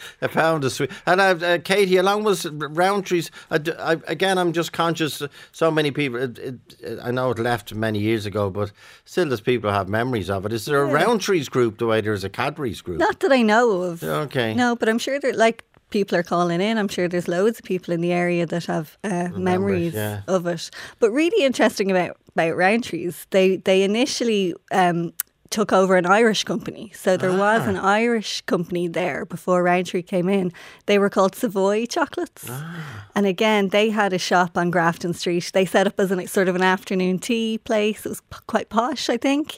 A pound of sweet. And uh, uh, Katie, along with Rowntree's, I, I, again, I'm just conscious. Uh, so many people. It, it, it, I know it left many years ago, but still, there's people who have memories of it. Is there a Yeah. Rowntree's group the way there's a Cadbury's group? Not that I know of. Okay. No, but I'm sure there like people are calling in. I'm sure there's loads of people in the area that have uh, memories yeah. of it. But really interesting about about Rowntree's, they they initially. Um, took over an Irish company. So there Ah. was an Irish company there before Rowntree came in. They were called Savoy Chocolates. Ah. And again, they had a shop on Grafton Street. They set up as an, sort of an afternoon tea place. It was p- quite posh, I think.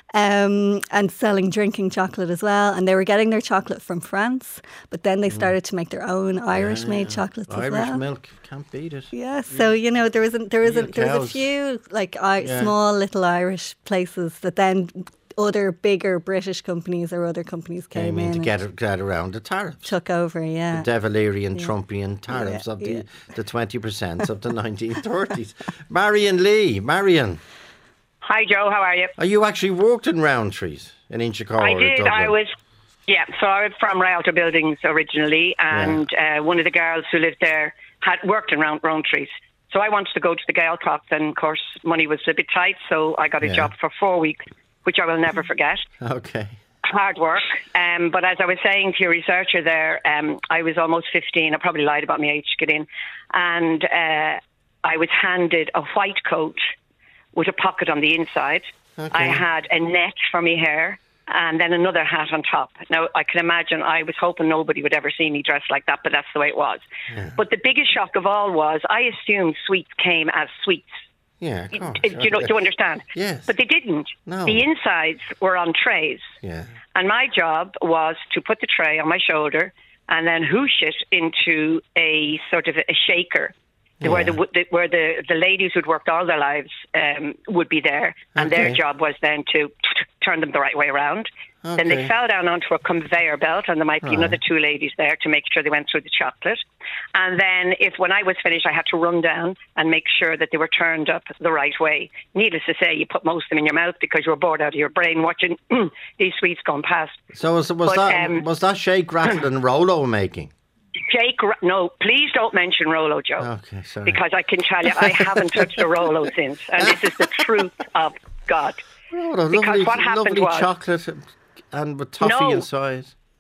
Um, and selling drinking chocolate as well. And they were getting their chocolate from France. But then they started to make their own Irish-made chocolates as Irish well. milk, can't beat it. Yeah, so you know there was a, there was a, Milk there was a cows. few like I, Yeah. small little Irish places that then other bigger British companies or other companies came, Came in to and get, get around the tariffs. took over. Yeah, The De Valerian, Yeah. Trumpian tariffs Yeah, of the, yeah. the twenty percent of the nineteen thirties. Marion Lee. Marion, Hi, Joe. How are you? are you actually worked in Rowntree's in Inchicore I or did. Dublin? I was. Yeah. So I was from Rialto Buildings originally, and uh, one of the girls who lived there had worked in Round Rowntree's. So I wanted to go to the Gaeltacht, and of course money was a bit tight, so I got a Yeah. job for four weeks, which I will never forget. Okay. Hard work. Um, but as I was saying to your researcher there, um, I was almost fifteen. I probably lied about my age to get in. And uh, I was handed a white coat with a pocket on the inside. Okay. I had a net for my hair and then another hat on top. Now, I can imagine I was hoping nobody would ever see me dressed like that, but that's the way it was. Yeah. But the biggest shock of all was I assumed sweets came as sweets. Yeah, of course. Do you know? Do you understand? Yes. But they didn't. No. The insides were on trays. Yeah. And my job was to put the tray on my shoulder and then whoosh it into a sort of a shaker, where the, the where the, the ladies who'd worked all their lives um, would be there, and their Okay. job was then to turn them the right way around. Then they Okay. fell down onto a conveyor belt, and there might be Right. another two ladies there to make sure they went through the chocolate. And then, if when I was finished, I had to run down and make sure that they were turned up the right way. Needless to say, you put most of them in your mouth because you were bored out of your brain watching these sweets going past. So was, was But, that um, was that shake, rattle and Rolo making? Jake, Ro- no, please don't mention Rolo, Joe. Okay, sorry. Because I can tell you, I haven't touched a Rolo since, and this is the truth of God. Oh, the because lovely, what happened lovely was, chocolate and with toffee No. inside.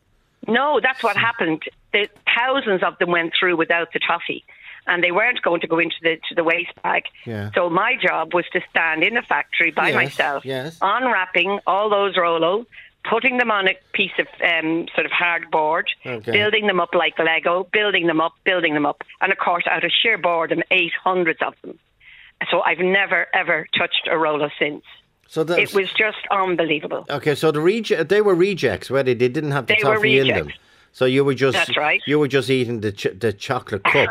no, that's what happened. The thousands of them went through without the toffee, and they weren't going to go into the to the waste bag. Yeah. So my job was to stand in the factory by Yes, myself, yes. unwrapping all those Rolo, putting them on a piece of um, sort of hardboard, Okay. building them up like Lego, building them up, building them up, and of course, out of sheer boredom, ate hundreds of them. So I've never ever touched a Rolo since. So that It was just unbelievable. Okay, so the reje- they were rejects, where they, they didn't have the They were toffee in them. rejects. So you were just That's right. you were just eating the ch- the chocolate cup.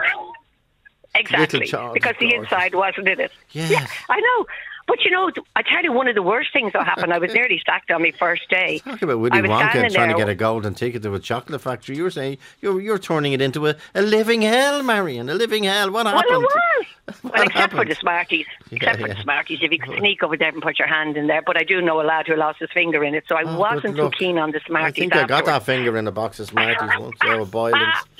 Exactly, child, because the gorgeous. inside wasn't in it. Yes. Yeah, I know. But you know, I tell you, one of the worst things that happened, I was nearly sacked on my first day. Talk about Willy I was Wonka standing trying to there- get a golden ticket to a chocolate factory. You were saying you're you're turning it into a, a living hell, Marion. A living hell. What Well, happened? it was. What Well, except for happened? the Smarties. Yeah, Except for yeah. the Smarties. If you could sneak over there and put your hand in there. But I do know a lad who lost his finger in it, so I Oh, wasn't good too luck. keen on the I Smarties think I got afterwards. that finger in a box of Smarties once. They were boiling.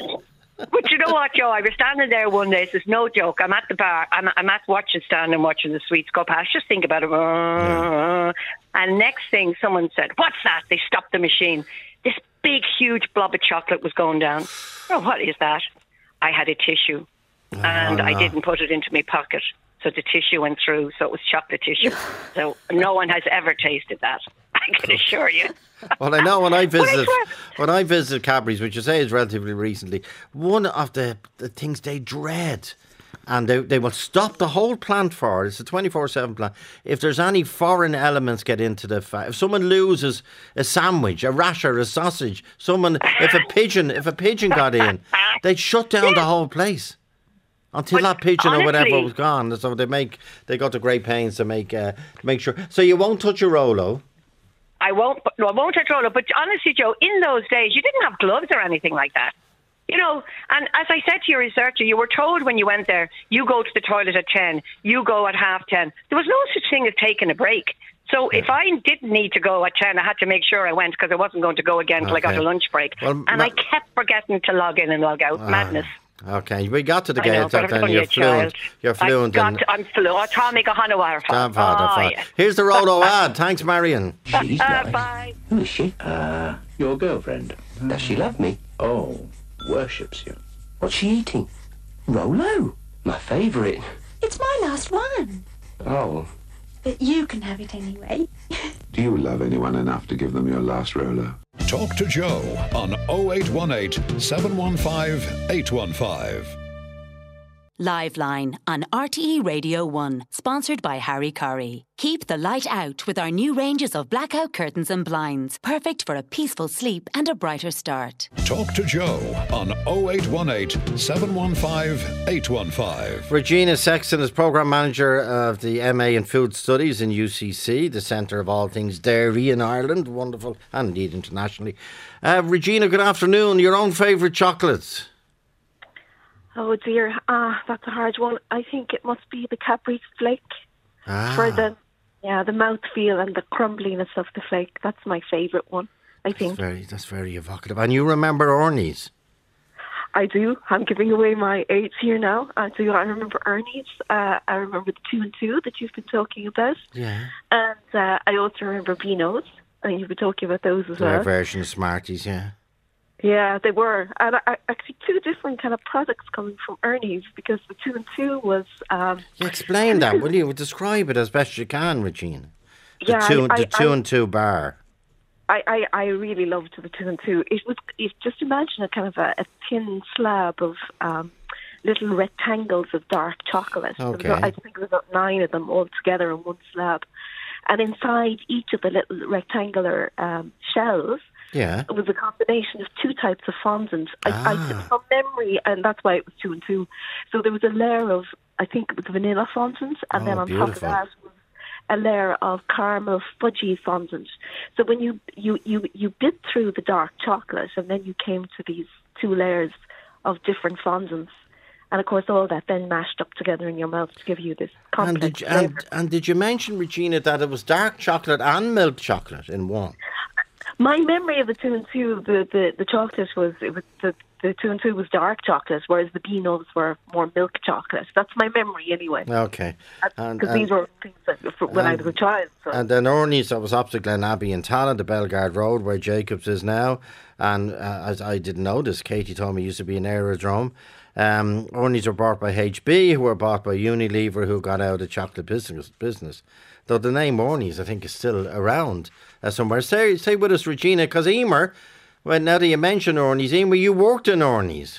But you know what, Joe? I was standing there one day. This is no joke. I'm at the bar. I'm, I'm at watching, standing watching the sweets go past. Just think about it. Uh, And next thing, someone said, "What's that?" They stopped the machine. This big, huge blob of chocolate was going down. Oh, what is that? I had a tissue, and I no. didn't put it into my pocket. So the tissue went through, so it was chocolate tissue. So no one has ever tasted that. I can assure you. Well, I know when I But I visited swear- when I visited Cadbury's, which you say is relatively recently, one of the, the things they dread, and they they will stop the whole plant for it. It's a twenty-four seven plant. If there's any foreign elements get into the fa- if someone loses a sandwich, a rasher, a sausage, someone if a pigeon if a pigeon got in, they'd shut down the whole place. Until that pigeon or whatever honestly- was gone, so they make they go to great pains to make uh, make sure. So you won't touch a Rolo. I won't. No, I won't touch Rolo. But honestly, Joe, in those days, you didn't have gloves or anything like that. You know, and as I said to your researcher, you were told when you went there, you go to the toilet at ten, you go at half ten. There was no such thing as taking a break. So if I didn't need to go at ten, I had to make sure I went because I wasn't going to go again until Okay. I got a lunch break. Well, and ma- I kept forgetting to log in and log out. Ah. Madness. Okay, we got to the I know, gates but that I'm then only you're a fluent. child. You're fluent. I got in to, I'm fluent. Tommy Gohanawar. Damn father, Oh, father. yeah. Here's the Rodo ad. Thanks, Marion. She's Uh, nice. bye. Who is she? Uh, your girlfriend. Does she love me? Oh, worships you. What's she eating? Rolo. My favourite. It's my last one. Oh, But you can have it anyway. Do you love anyone enough to give them your last Rolo? Talk to Joe on oh eight one eight, seven one five, eight one five. Liveline on R T E Radio one, sponsored by Harry Curry. Keep the light out with our new ranges of blackout curtains and blinds, perfect for a peaceful sleep and a brighter start. Talk to Joe on oh eight one eight, seven one five, eight one five. Regina Sexton is Programme Manager of the M A in Food Studies in U C C, the centre of all things dairy in Ireland. Wonderful, and indeed internationally. Uh, Regina, good afternoon. Your own favourite chocolates? Oh dear, ah, that's a hard one. I think it must be the Cadbury flake Ah. for the yeah the mouthfeel and the crumbliness of the flake. That's my favourite one. I That's think very, that's very evocative. And you remember Orneys? I do. I'm giving away my age here now. I do. I remember Ernie's. Uh, I remember the two and two that you've been talking about, Yeah. and uh, I also remember Beano's. And you've been talking about those as Their well. version of Smarties, yeah. Yeah, they were. And I, I, actually two different kind of products coming from Ernie's, because the two and two was... Um, Yeah, explain that, will you? Describe it as best you can, Regina. The Yeah, two, I- the two I- and two bar. I, I, I really loved the two and two. It was it, just imagine a kind of a, a thin slab of um, little rectangles of dark chocolate. There was Okay. a- I think there was about nine of them all together in one slab. And inside each of the little rectangular um, shells Yeah. was a combination of two types of fondant. I, Ah. I, from memory, and that's why it was two and two. So there was a layer of, I think it was vanilla fondant, and Oh, then on top of beautiful. that was a layer of caramel fudgy fondant. So when you, you, you, you bit through the dark chocolate, and then you came to these two layers of different fondants. And of course, all that then mashed up together in your mouth to give you this And complex did, you, flavour. and, and did you mention, Regina, that it was dark chocolate and milk chocolate in one? My memory of the two and two, the, the, the chocolate was, it was the, the two and two was dark chocolate, whereas the Beano's were more milk chocolate. That's my memory anyway. Okay. And, Because these and, were things that for when I and- was a child. So. and then Orneys, that was opposite Glen Abbey in Tala, the Bellegarde Road, where Jacobs is now. And uh, as I didn't know this, Katie told me it used to be an aerodrome. Um, Orneys were bought by H B, who were bought by Unilever, who got out of chocolate business. business. Though the name Orneys, I think, is still around uh, somewhere. Stay, stay with us, Regina, because Emer, well, now that you mention Orneys, Emer, you worked in Orneys.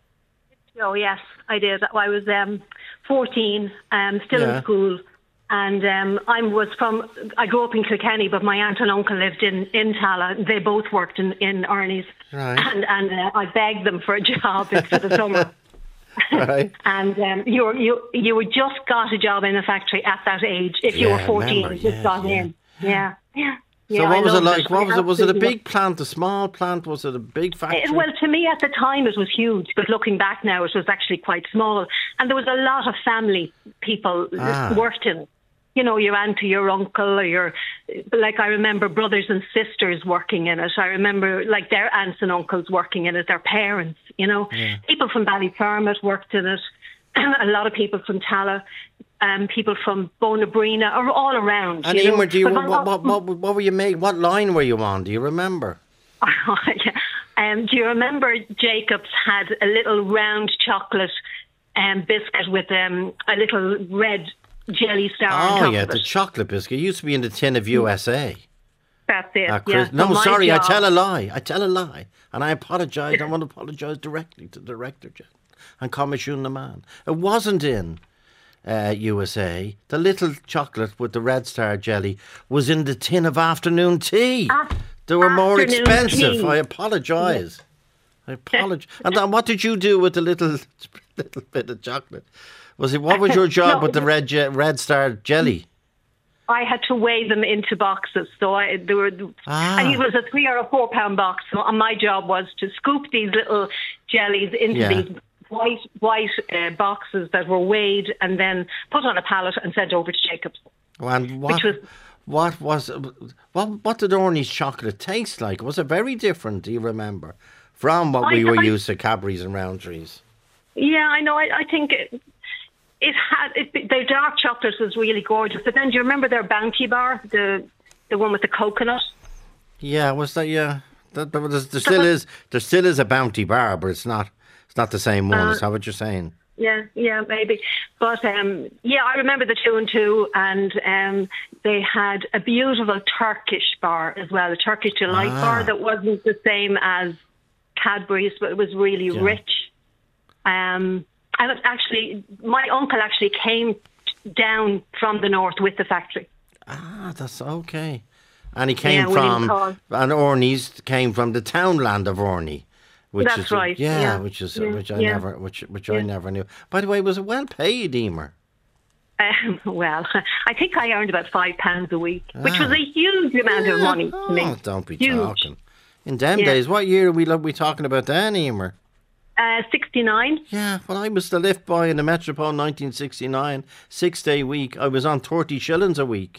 Oh, yes, I did. I was um, fourteen, um, still Yeah. in school. And um, I was from, I grew up in Kilkenny, but my aunt and uncle lived in, in Tala. They both worked in, in Ernie's. Right. And, and uh, I begged them for a job for the summer. Right. And um, you were you you were just got a job in a factory at that age. If you Yeah, were fourteen, remember, you just yeah, got yeah. in. Yeah, yeah. So yeah, what I was it loved like? What I was it? Was it a absolutely big plant, a small plant? Was it a big factory? Uh, Well, to me at the time it was huge, but looking back now it was actually quite small. And there was a lot of family people Ah. worked in. You know, your auntie, your uncle, or your, like I remember brothers and sisters working in it. I remember like their aunts and uncles working in it, their parents, you know. Yeah. People from Ballyfermot worked in it. A lot of people from Tala, um, people from Bonabrina, or all around. And you know. Emer, do you, But what, my- what, what, what were you making? What line were you on? Do you remember? Yeah. Um, do you remember Jacobs had a little round chocolate um, biscuit with um, a little red jelly star on Oh, top yeah, of the it? chocolate biscuit. It used to be in the tin of U S A. That's it. Ah, yeah. Chris- no, So my sorry, I job- tell a lie. I tell a lie. And I apologise. I want to apologise directly to the director and Commission the man. It wasn't in uh, U S A. The little chocolate with the red star jelly was in the tin of afternoon tea. They were more afternoon expensive. tea. I apologise. I apologise. And then what did you do with the little little bit of chocolate? Was it what was your job No, with the red je- red star jelly? I had to weigh them into boxes. So I, there were, Ah. I think it was a three or a four pound box. So my job was to scoop these little jellies into Yeah. these white white uh, boxes that were weighed and then put on a pallet and sent over to Jacobs. And what Which was what was what what did Orney's chocolate taste like? Was it very different? Do you remember from what I, we were I, used to, Cadbury's and Rowntree's? Yeah, I know. I, I think it, it had it, the dark chocolate was really gorgeous. But then, do you remember their Bounty Bar, the the one with the coconut? Yeah, was that yeah? That, but there still is there still is a Bounty Bar, but it's not it's not the same one. Uh, is that what you're saying? Yeah, yeah, maybe. But um, yeah, I remember the two and two, and um, they had a beautiful Turkish bar as well, a Turkish delight ah. bar that wasn't the same as Cadbury's, but it was really yeah. rich. Um, I was actually, my uncle actually came down from the north with the factory. Ah, that's okay. And he came yeah, from, and Orney's came from the townland of Orney. Which That's is, right. Yeah, yeah. which is yeah. which I yeah. never which which yeah. I never knew. By the way, was it well paid, Emer? Um, well, I think I earned about five pounds a week, ah. which was a huge amount yeah. of money to me. Oh, don't be huge. talking. In them yeah. days, what year are we we talking about then, Emer? Uh, sixty-nine. Yeah, well, I was the lift boy in the Metropole nineteen sixty-nine, six day week. I was on thirty shillings a week.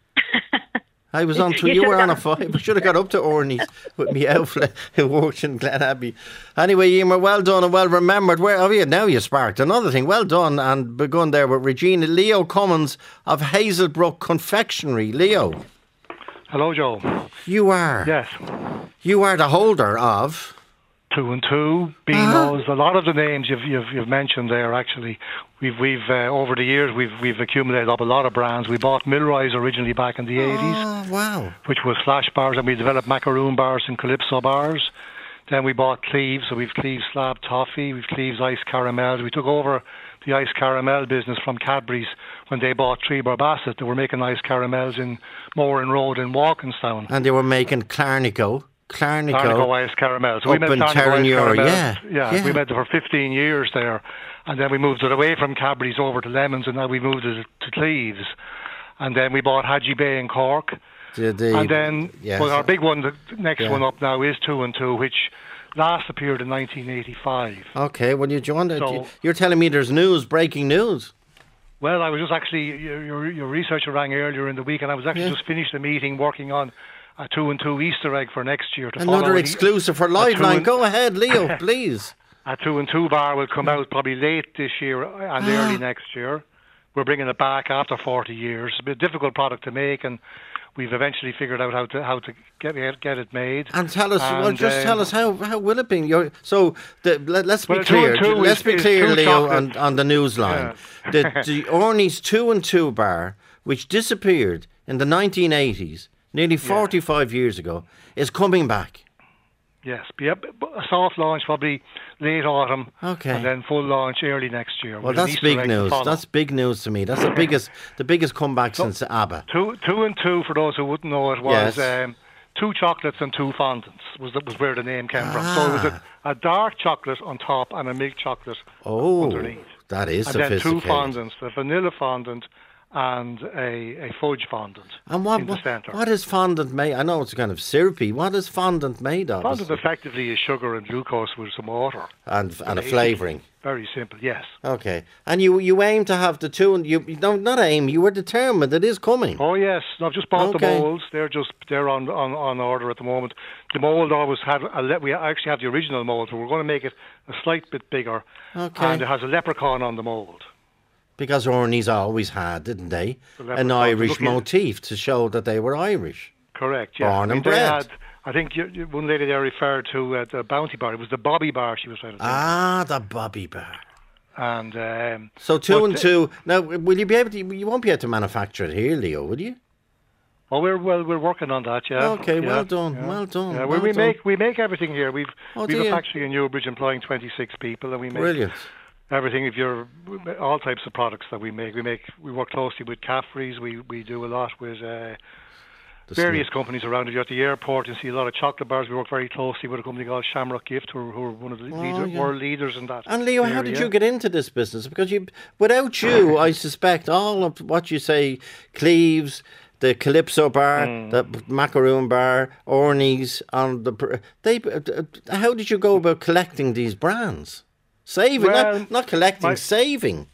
I was on two. You, you were on a five. I should have got up to Orney's with me outfit who worked in Glen Abbey. Anyway, Emer, well done and well remembered. Where oh yeah, now you sparked another thing. Well done and begun there with Regina. Leo Cummins of Hazelbrook Confectionery. Leo. Hello, Joe. You are. Yes. You are the holder of Two and Two, Beano's, uh-huh. a lot of the names you've you've, you've mentioned there. Actually, we've we've uh, over the years we've we've accumulated up a lot of brands. We bought Milroy's originally back in the eighties. Oh wow! Which was flash bars, and we developed macaroon bars and calypso bars. Then we bought Cleves, so we've Cleves slab toffee, we've Cleves ice caramels. We took over the ice caramel business from Cadbury's when they bought Trebor Bassett. They were making ice caramels in Moran Road in Walkinstown, and they were making Clarnico. Clarnico, Clarnico ice caramels. So we up made in Terranure, yeah, yeah. Yeah, we made it for fifteen years there. And then we moved it away from Cadbury's over to Lemons, and now we moved it to Cleves. And then we bought Hadji Bay in Cork. The, the, and then yes. well, our big one, the next yeah. one up now is Two and Two, which last appeared in nineteen eighty-five. Okay, well, you joined so, it. You're telling me there's news, breaking news. Well, I was just actually, your, your, your researcher rang earlier in the week, and I was actually yeah. just finished a meeting working on a two and two Easter egg for next year. To Another exclusive for Liveline. Go ahead, Leo, please. A two and two bar will come out probably late this year and early next year. We're bringing it back after forty years. It's a difficult product to make, and we've eventually figured out how to how to get it, get it made. And tell us, and, well, just um, tell us how how will it be? You're, so the, let, let's be well, clear. Two and two let's is, be is clear, Leo, chocolate. on, on the news line. Yeah. the, the Orney's two and two bar, which disappeared in the nineteen eighties. Nearly forty-five yeah. years ago, is coming back. Yes, yep. A soft launch probably late autumn, okay, and then full launch early next year. Well, that's big news. That's big news to me. That's the biggest, the biggest comeback so, since ABBA. Two, two and two. For those who wouldn't know it, was yes. um, two chocolates and two fondants. Was was where the name came ah. from. So it was a, a dark chocolate on top and a milk chocolate oh, underneath. That is and sophisticated. And then two fondants: the vanilla fondant and a, a fudge fondant. And what in the what, centre. what is fondant made? I know it's kind of syrupy. What is fondant made of? Fondant effectively is sugar and glucose with some water and and a flavouring. Very simple, yes. Okay, and you you aim to have the two, and you, you don't not aim. You were determined it is coming. Oh yes, I've just bought okay. the molds. They're just they're on, on, on order at the moment. The mold always had a, we actually have the original mold, but we're going to make it a slight bit bigger. Okay, and it has a leprechaun on the mold. Because Orney's always had, didn't they, the an Irish motif to show that they were Irish. Correct, yeah. Born I mean, and bred. Had, I think you, you, one lady there referred to uh, the Bounty Bar. It was the Bobby Bar she was trying to think. Ah, the Bobby Bar. And um, so two and two. Now, will you be able to? You won't be able to manufacture it here, Leo, will you? Oh, we're well. We're working on that. Yeah. Okay. Yeah, well done. Yeah. Well done. Yeah, well we done. make we make everything here. We've oh, we've a factory in Newbridge employing twenty-six people, and we make brilliant. Everything. If you're all types of products that we make, we make. We work closely with Caffrey's. We we do a lot with uh, various snake. companies around. If you're at the airport and see a lot of chocolate bars, we work very closely with a company called Shamrock Gift, who, who are one of the oh, leader, yeah. world leaders in that. And Leo, area. how did you get into this business? Because you, without you, I suspect all of what you say, Cleves, the Calypso Bar, mm. the Macaroon Bar, Orney's, and the they. How did you go about collecting these brands? Saving, well, not, not collecting, my, saving.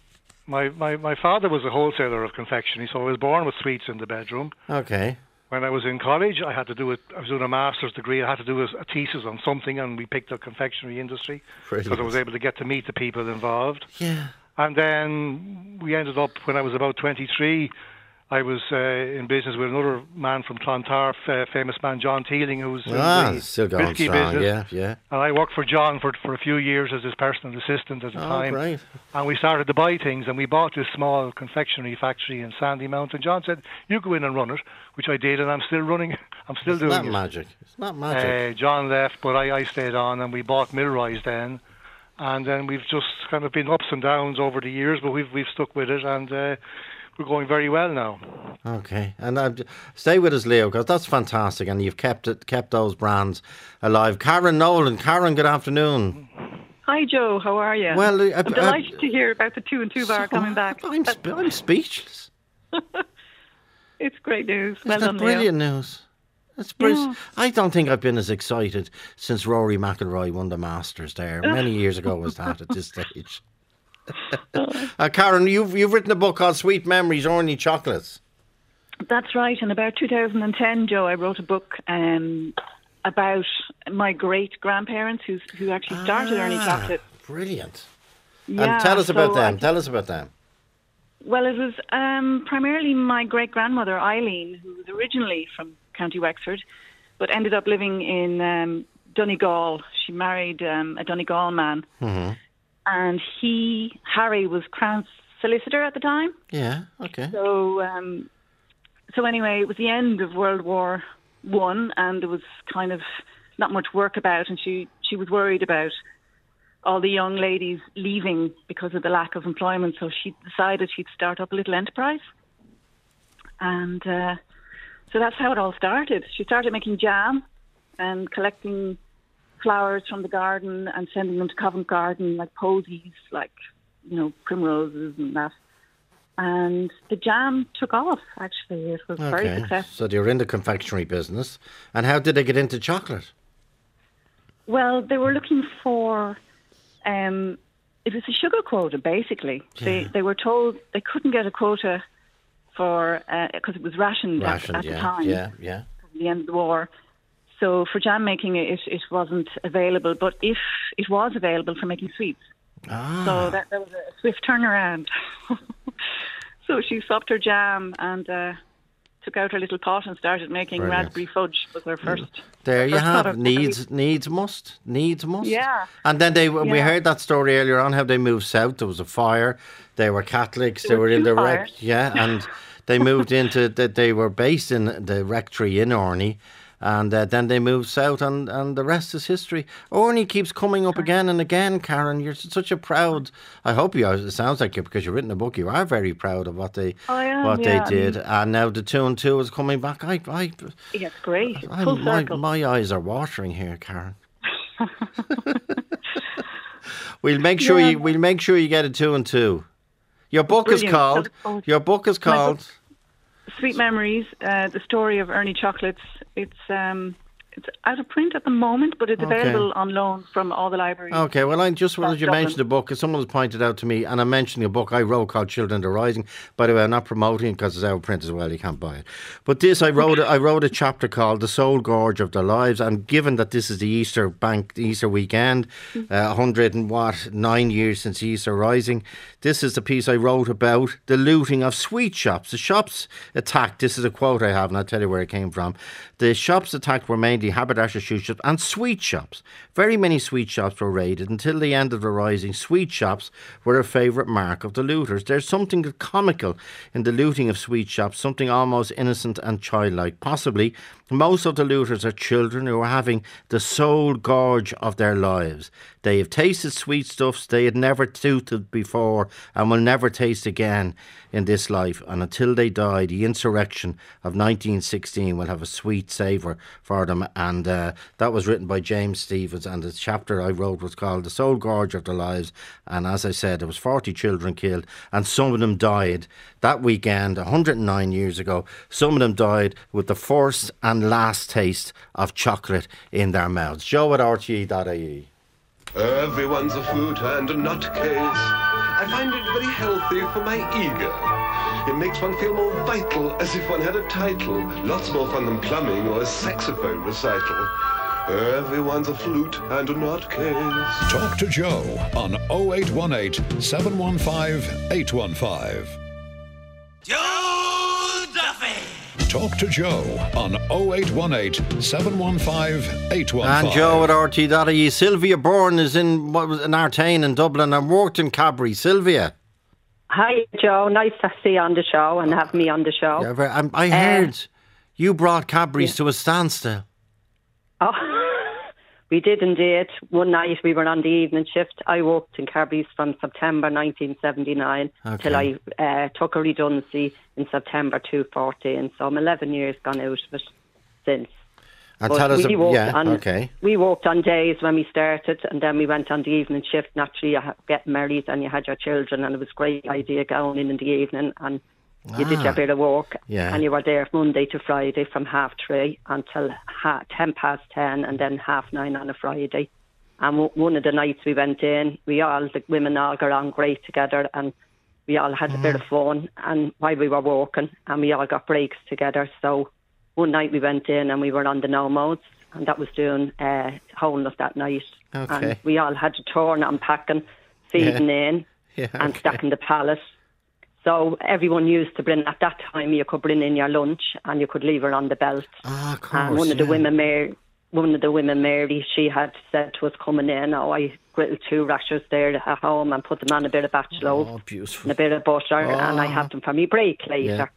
My, my, my father was a wholesaler of confectionery, so I was born with sweets in the bedroom. Okay. When I was in college, I had to do it. I was doing a master's degree. I had to do a, a thesis on something, and we picked the confectionery industry Brilliant. because I was able to get to meet the people involved. Yeah. And then we ended up, when I was about twenty-three, I was uh, in business with another man from Clontarf, uh, famous man John Teeling, who was ah, in the still going whiskey strong. business. Yeah, yeah. And I worked for John for for a few years as his personal assistant at the Oh, time. great. And we started to buy things, and we bought this small confectionery factory in Sandymount. And John said, "You go in and run it," which I did, and I'm still running. I'm still It's doing not it. magic. It's not magic. Uh, John left, but I, I stayed on, and we bought Milroy's then. And then we've just kind of been ups and downs over the years, but we've we've stuck with it, and uh, we're going very well now. Okay, and uh, stay with us, Leo, because that's fantastic, and you've kept it, kept those brands alive. Karen Nolan, Karen, good afternoon. Hi, Joe. How are you? Well, uh, I'm delighted uh, to hear about the two and two bar coming back. I'm, sp- I'm speechless. It's great news. Isn't Well that done, brilliant Leo. news? It's brilliant. Yeah. I don't think I've been as excited since Rory McIlroy won the Masters there. Many years ago was that at this stage. uh, Karen, you've you've written a book called Sweet Memories, Orny Chocolates. That's right. In about two thousand ten, Joe, I wrote a book um, about my great grandparents who who actually started ah, Orny Chocolate. Brilliant. Yeah, and tell us about so them. I, Tell us about them. Well, it was um, primarily my great grandmother Eileen, who was originally from County Wexford, but ended up living in um, Donegal. She married um, a Donegal man. Mm-hmm. And he, Harry, was Crown solicitor at the time. Yeah, okay. So, um, so anyway, it was the end of World War One, and there was kind of not much work about, and she, she was worried about all the young ladies leaving because of the lack of employment. So she decided she'd start up a little enterprise, and uh, so that's how it all started. She started making jam and collecting flowers from the garden and sending them to Covent Garden, like posies, like, you know, primroses and that. And the jam took off, actually. It was okay. very successful. So they were in the confectionery business. And how did they get into chocolate? Well, they were looking for, um, it was a sugar quota, basically. Yeah. They they were told they couldn't get a quota for, because uh, it was rationed, rationed at, at yeah, the time. Yeah, yeah. At the end of the war. So for jam making, it, it wasn't available. But if it was available for making sweets. Ah. So that, that was a swift turnaround. So she stopped her jam and uh, took out her little pot and started making Brilliant. raspberry fudge. Was her first. There her you first have product. needs, needs must, needs must. Yeah. And then they, yeah. we heard that story earlier on how they moved south. There was a fire. They were Catholics. There they were in the rec, fires. yeah, and they moved into that. They were based in the rectory in Orny. And uh, then they moved south, and, and the rest is history. Orny keeps coming up again and again, Karen. You're such a proud. I hope you are. It sounds like you, because you've written a book. You are very proud of what they I am, what yeah, they did. I mean, and now the two and two is coming back. I, I, yeah, it's great. I, Full my, circle. my eyes are watering here, Karen. we'll make sure yeah. you. We'll make sure you get a two and two. Your book Brilliant. is called. Your book is called. Sweet Memories, uh, the story of Orny Chocolates. It's um, it's out of print at the moment, but it's Okay. available on loan from all the libraries. Okay, well, I just wanted you Dublin. mention the book, because someone has pointed out to me, and I'm mentioning a book I wrote called Children Are Rising. By the way, I'm not promoting it because it's out of print as well. You can't buy it. But this, I wrote, I wrote a chapter called The Soul Gorge of Their Lives, and given that this is the Easter bank, the Easter weekend, uh, one hundred and what, nine years since Easter Rising, this is the piece I wrote about the looting of sweet shops. The shops attacked, this is a quote I have, and I'll tell you where it came from. The shops attacked were mainly haberdasher shoe shops and sweet shops. Very many sweet shops were raided. Until the end of the Rising, sweet shops were a favourite mark of the looters. There's something comical in the looting of sweet shops, something almost innocent and childlike. Possibly, most of the looters are children who are having the soul gorge of their lives. They have tasted sweetstuffs they had never toothed before and will never taste again in this life. And until they die, the insurrection of nineteen sixteen will have a sweet savour for them. And uh, that was written by James Stevens, and the chapter I wrote was called The Soul Gorge of Their Lives. And as I said, there was forty children killed, and some of them died that weekend, one hundred nine years ago. Some of them died with the first and last taste of chocolate in their mouths. Joe at R T E dot I E. Everyone's a fruit and a nutcase. I find it very healthy for my ego. It makes one feel more vital, as if one had a title. Lots more fun than plumbing or a saxophone recital. Everyone's a flute and a nutcase. Talk to Joe on oh eight one eight, seven one five, eight one five. Joe Duffy! Talk to Joe on oh eight one eight, seven one five, eight one five. And Joe at R T dot I E. Sylvia Bourne is in what was in Artane in Dublin and worked in Cadbury. Sylvia. Hi, Joe. Nice to see you on the show and have me on the show. Yeah, very, I, I heard uh, you brought Cadbury's yeah. to a standstill. Oh, we did indeed. One night we were on the evening shift. I worked in Cadbury's from September nineteen seventy-nine okay. till I uh, took a redundancy in September two thousand fourteen. So I'm eleven years gone out of it since. And tell us, we a, worked yeah, on, okay. We worked on days when we started, and then we went on the evening shift. Naturally, you get married and you had your children, and it was a great idea going in in the evening, and you ah, did your bit of work, yeah. and you were there Monday to Friday from half three until ha- ten past ten, and then half nine on a Friday. And w- one of the nights we went in, we all, the women all got on great together, and we all had mm. a bit of fun, and while we were working, and we all got breaks together, so one night we went in and we were on the no modes, and that was doing uh, whole of that night. Okay. And we all had to turn on packing, feeding yeah. in, yeah, and okay. stacking the pallet. So everyone used to bring, at that time you could bring in your lunch and you could leave her on the belt. Ah, of course, and one of yeah. the women, Mary, one of the women, Mary, she had said to us coming in, oh, I grilled two rashers there at home and put them on a bit of batch loaf oh, beautiful. and a bit of butter, oh. and I had them for me break later. Yeah.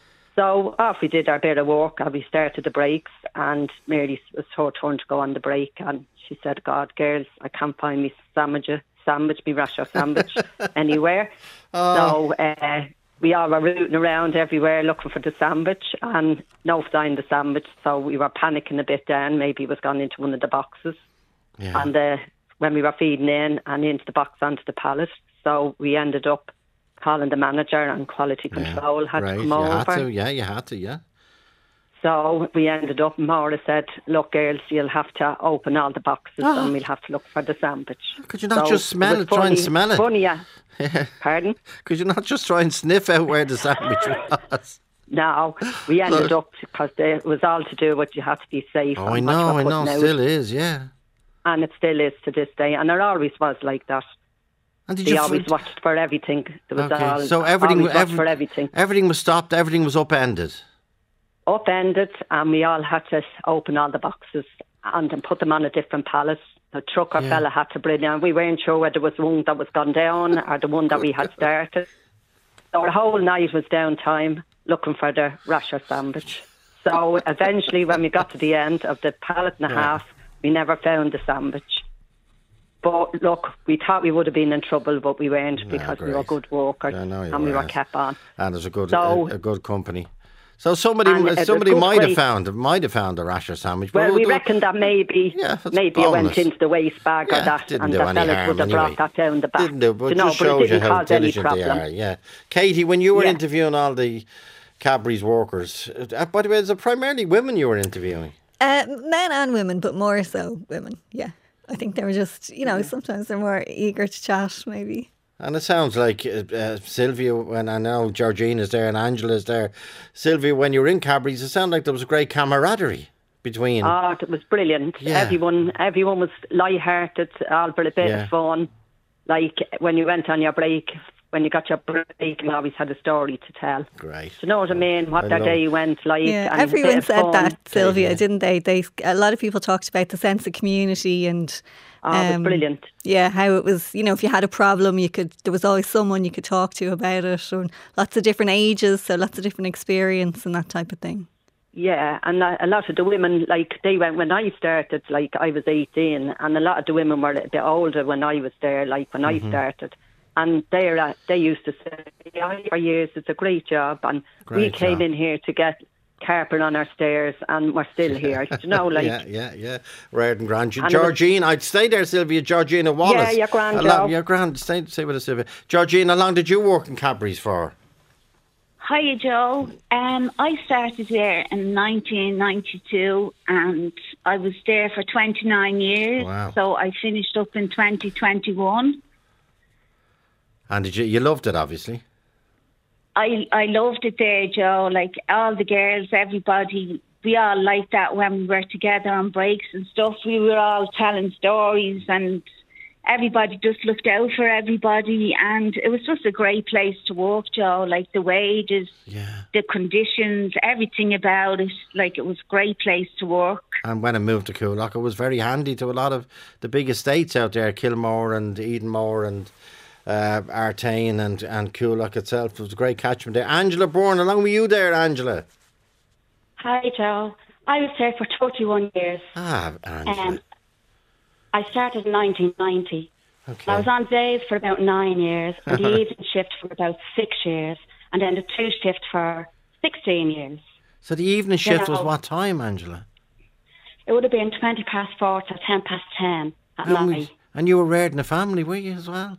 So off we did our bit of work and we started the breaks, and Mary was her turn to go on the break, and she said, God, girls, I can't find me sandwich, sandwich, me rasher sandwich anywhere. Oh. So uh, we all were rooting around everywhere looking for the sandwich, and no sign of the sandwich, so we were panicking a bit then, maybe it was gone into one of the boxes. Yeah. And uh, when we were feeding in and into the box onto the pallet, so we ended up calling the manager, and quality control yeah, had right. to come you over. Had to, yeah, you had to, yeah. So we ended up, Maura said, look, girls, you'll have to open all the boxes oh. and we'll have to look for the sandwich. Could you not so just smell it, funny, try and smell it? Funny, yeah. yeah. Pardon? Could you not just try and sniff out where the sandwich was? No, we ended Look. up, because it was all to do with you had to be safe. Oh, I know, I know, still is, yeah. And it still is to this day, and it always was like that. And did they you always f- watched for everything. There was okay. all, so everything, always every, for everything. Everything was stopped, everything was upended. Upended, and we all had to open all the boxes and then put them on a different pallet. The trucker yeah. fella had to bring in. We weren't sure whether it was one that was gone down or the one that we had started. So the whole night was downtime looking for the rasher sandwich. So eventually, when we got to the end of the pallet and a yeah. half, we never found the sandwich. But look, we thought we would have been in trouble, but we weren't, yeah, because great. we were good workers and were. we were kept on. And there's a good, so, a, a good company. So somebody, somebody might have found, might have found a rasher sandwich. Well, but we reckon that maybe, yeah, maybe it went into the waste bag yeah, or that, and the fellas would have anyway. brought that down the back. Didn't do, but you know, just but shows it didn't you how cause any diligent they problem. are. Yeah, Katie, when you were yeah. interviewing all the Cadbury's workers, uh, by the way, is it primarily women you were interviewing? Uh, men and women, but more so women. Yeah. I think they were just, you know, sometimes they're more eager to chat, maybe. And it sounds like uh, uh, Sylvia, when I know Georgina's there and Angela's there, Sylvia, when you were in Cadbury's, it sounded like there was a great camaraderie between. Oh, it was brilliant. Yeah. Everyone everyone was light-hearted, all for a bit yeah. of fun. Like when you went on your break, when you got your break, you always had a story to tell. Great. Do you know what I mean? What I their day went like. Yeah, and everyone said fun. that, Sylvia, yeah. didn't they? They a lot of people talked about the sense of community and. Oh, it was um, brilliant. Yeah, how it was, you know, if you had a problem, you could, there was always someone you could talk to about it, and lots of different ages, so lots of different experience and that type of thing. Yeah, and a lot of the women, like, they went, when I started, like, I was eighteen, and a lot of the women were a bit older when I was there, like, when mm-hmm. I started. And they uh, they used to say, yeah, for years, it's a great job, and great we came job. in here to get carpet on our stairs, and we're still here. Do you know, like yeah, yeah, yeah. Rare and grand. Georgina, I'd stay there, Sylvia. Georgina Wallace. Yeah, your grand. Long, your grand. Stay, stay with us, Sylvia. Georgina, how long did you work in Cadbury's for? Hiya, Joe. Um, I started there in nineteen ninety-two and I was there for twenty-nine years. Wow. So I finished up in twenty twenty-one. And did you, you loved it, obviously? I I loved it there, Joe. Like all the girls, everybody, we all liked that when we were together on breaks and stuff. We were all telling stories and everybody just looked out for everybody, and it was just a great place to work, Joe. Like the wages, yeah. the conditions, everything about it. Like it was a great place to work. And when I moved to Coolock, it was very handy to a lot of the big estates out there, Kilmore and Edenmore and uh, Artane and, and Coolock itself. It was a great catchment there. Angela Bourne, along with you there, Angela. Hi, Joe. I was there for thirty-one years. Ah, Angela. Um, I started in nineteen ninety. Okay. I was on days for about nine years, and the evening shift for about six years, and then the two shift for sixteen years. So the evening shift You was know, what time, Angela? It would have been twenty past four to ten past ten at And, night. we- and you were reared in a family, were you, as well?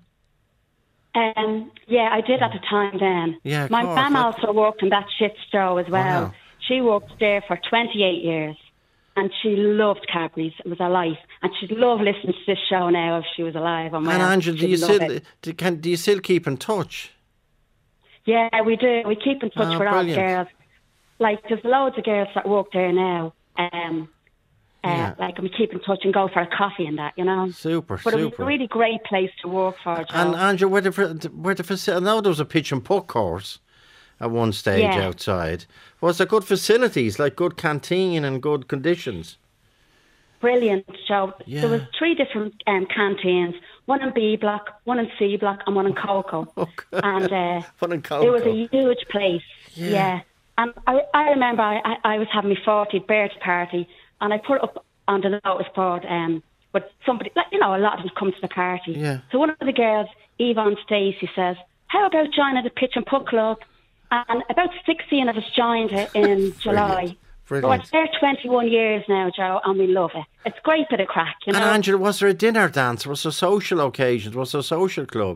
Um, yeah, I did at the time then. Yeah, of My course, mum like- also worked in that shift show as well. Wow. She worked there for twenty-eight years, and she loved Cadbury's. It was her life, and she'd love listening to this show now if she was alive and well. and Angela, do She'd you love still it. do, can, do you still keep in touch? Yeah, we do. We keep in touch Oh, with all the brilliant. girls. Like, there's loads of girls that work there now. Um, uh, Yeah. Like, and we keep in touch and go for a coffee and that, you know. Super, But it was super. a really great place to work for, Joe. And Angela, where the where the facility? I know there was a pitch and putt course at one stage Yeah. outside. Was there good facilities, like good canteen and good conditions? Brilliant, Joe. Yeah. There was three different um, canteens, one in B block, one in C block, and one in Coco. And uh, One in it was Coco. a huge place. Yeah. Yeah. And I, I remember I, I, I was having my fortieth birthday party, and I put up on the notice board um, with somebody, like, you know, a lot of them come to the party. Yeah. So one of the girls, Yvonne Stacey, says, how about joining the Pitch and Putt Club? And about sixteen of us joined it in July. Brilliant. So we're there twenty-one years now, Joe, and we love it. It's great bit of crack, you know. And Angela, was there a dinner dance? Was there social occasions? Was there a social club?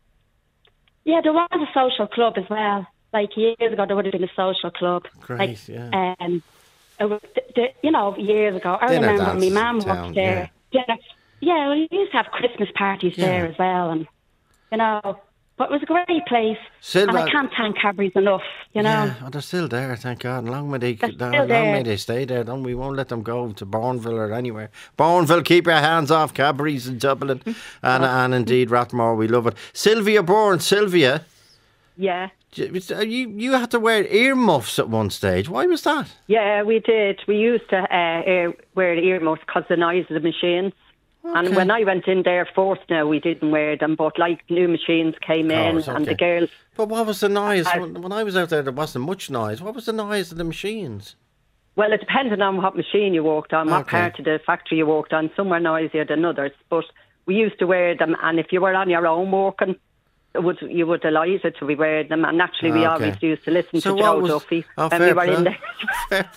Yeah, there was a social club as well. Like years ago, there would have been a social club. Great, like, yeah. Um, it was, the, the, you know, years ago. I Dinner remember my dances mum in town, worked there. Dinner. Yeah, we used to have Christmas parties Yeah. there as well, and you know. But it was a great place, Still, and uh, I can't thank Cadbury's enough. You know. Yeah, oh, they're still there, thank God. And long may they, They're long still there. may they stay there. Don't we won't let them go to Bourneville or anywhere. Bourneville, keep your hands off Cadbury's in Dublin, and and indeed Rathmore. We love it. Sylvia Bourne, Sylvia, Yeah. you you had to wear earmuffs at one stage. Why was that? Yeah, we did. We used to uh, ear, wear the earmuffs because of the noise of the machines. Okay. And when I went in there first now, we didn't wear them, but like new machines came in Course, and the okay. girls... But what was the noise? I- when, when I was out there, there wasn't much noise. What was the noise of the machines? Well, it depended on what machine you worked on, what Okay. part of the factory you worked on. Some were noisier than others, but we used to wear them, and if you were on your own working, it would, you would allow it to be wearing them, and naturally we Okay. always used to listen So to what Joe was- Duffy oh, when fair we were in play. there.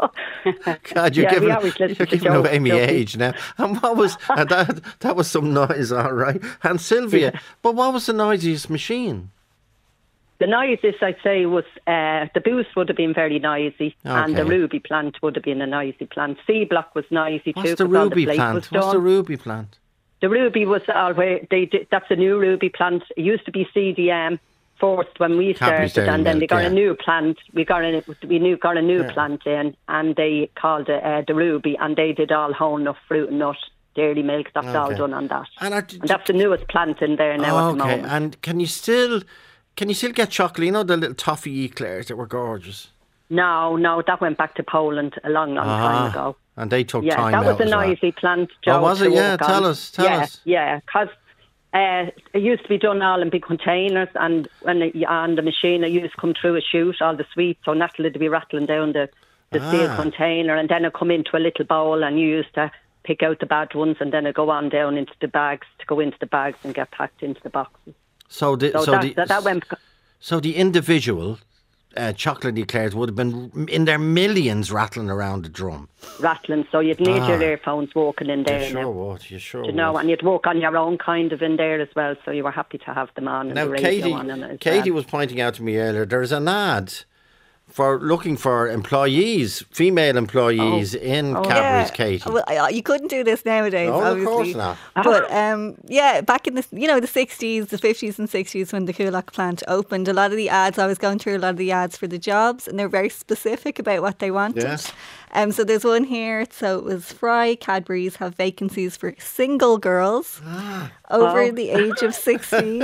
God, you're Yeah, we giving, always you're listened to giving Joe away my Duffy. age now. And what was and that? That was some noise, all right. And Sylvia, but what was the noisiest machine? The noisiest, I'd say, was uh, the Boost would have been very noisy, and the Okay. Ruby plant would have been a noisy plant. C Block was noisy What's too. the 'cause all Ruby plate plant? was What's done. the Ruby plant? The Ruby was always they did, that's a new Ruby plant. It used to be C D M first when we Cadbury's started, Dairy and then they Milk, got yeah. a new plant. We got a we new got a new Yeah. plant in, and they called it uh, the Ruby, and they did all whole nut, fruit and nut, dairy milk. That's all Okay. done on that. And, are, And that's the newest plant in there now at the okay, moment. and can you still can you still get chocolate? You know the little toffee eclairs that were gorgeous. No, no, that went back to Poland a long, long Ah, time ago. And they took yeah, time that was out a as well. noisy plant, Joe. Oh, was it? to Yeah, work tell on. us, tell yeah, us. Yeah, because uh, it used to be done all in big containers, and when it, on the machine, it used to come through a chute, all the sweets, so naturally it'd be rattling down the, the steel Ah. container, and then it'd come into a little bowl, and you used to pick out the bad ones, and then it'd go on down into the bags, to go into the bags and get packed into the boxes. So the So, so that, the that, that went... so the individual uh, chocolate eclairs would have been in their millions rattling around the drum. Rattling, so you'd need Ah. your earphones walking in there. You sure now. would, you sure You know, would. and you'd walk on your own kind of in there as well, so you were happy to have them on and Now, the radio Katie, on and it as Katie well. was pointing out to me earlier, there's an ad for looking for employees, female employees in Oh, Cadbury's, yeah. Katie. Well, I- you couldn't do this nowadays, No, of obviously. course not. But um, yeah, back in the you know the sixties, the fifties, and sixties when the Coolock plant opened, a lot of the ads I was going through a lot of the ads for the jobs, and they're very specific about what they wanted. Yeah. Um, so there's one here. So it was Fry Cadbury's have vacancies for single girls over Oh. the age of sixteen.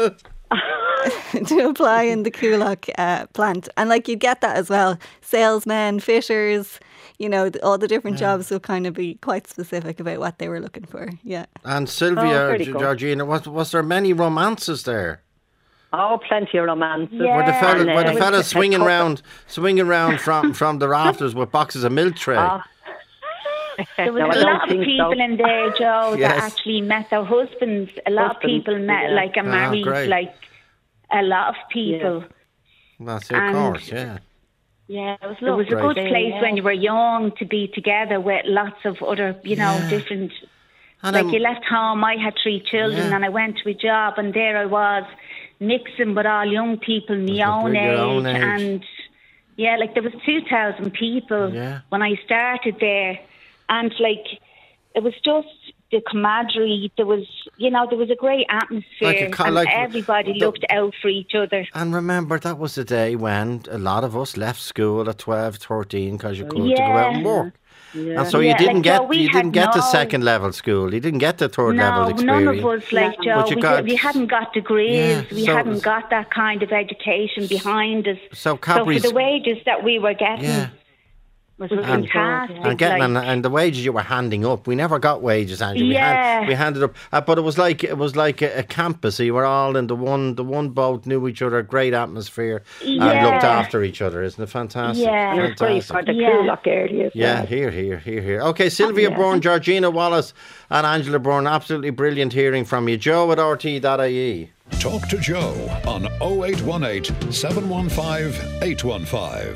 to apply in the Coolock uh, plant. And like you'd get that as well. Salesmen, fitters, you know, th- all the different jobs will kind of be quite specific about what they were looking for. Yeah. And Oh, Sylvia, pretty G- good. Georgina, was, was there many romances there? Oh, plenty of romances. Were the fella, And, uh, were the it was fellas a swinging couple- round, swinging round from, from the rafters with boxes of milk tray? Oh. There was No, I a don't lot of think people so. in there, Joe, Yes. that actually met their husbands. A lot Husbands, of people met, yeah. like, are Ah, married, great. like, a lot of people. That's it, of and- course, yeah. Yeah, it was, It was a good great. place when you were young to be together with lots of other, you know, Yeah. different. And like I'm- you left home, I had three children, Yeah. and I went to a job, and there I was mixing with all young people, my own your age, own age. and yeah, like there was two thousand people Yeah. when I started there, and like it was just the camaraderie. There was, you know, there was a great atmosphere, Like a co- and like everybody the- looked out for each other. And remember, that was the day when a lot of us left school at twelve, thirteen because you could to go Yeah. out and work. Yeah. And so Yeah, you didn't like, get Joe, we you didn't had get the no- second level school. You didn't get the third level No, experience. none of us, like Joe, But you we, got- we hadn't got degrees, Yeah, we so- hadn't got that kind of education behind us. So So for Cadbury's- the wages that we were getting Yeah. was And, fantastic. and getting like. and, and the wages you were handing up, we never got wages, Andrew. We, Yeah. hand, we handed up, uh, but it was like it was like a, a campus. So you were all in the one, the one boat, knew each other, great atmosphere, and Yeah. looked after each other. Isn't it fantastic? Yeah. And it's great for Fantastic. the Yeah. Coolock area as Yeah, well. here, here, here, here. Okay, Sylvia yeah. Bourne, Georgina Wallace, and Angela Bourne. Absolutely brilliant hearing from you. Joe at R T dot I E. Talk to Joe on oh eight one eight, seven one five, eight one five.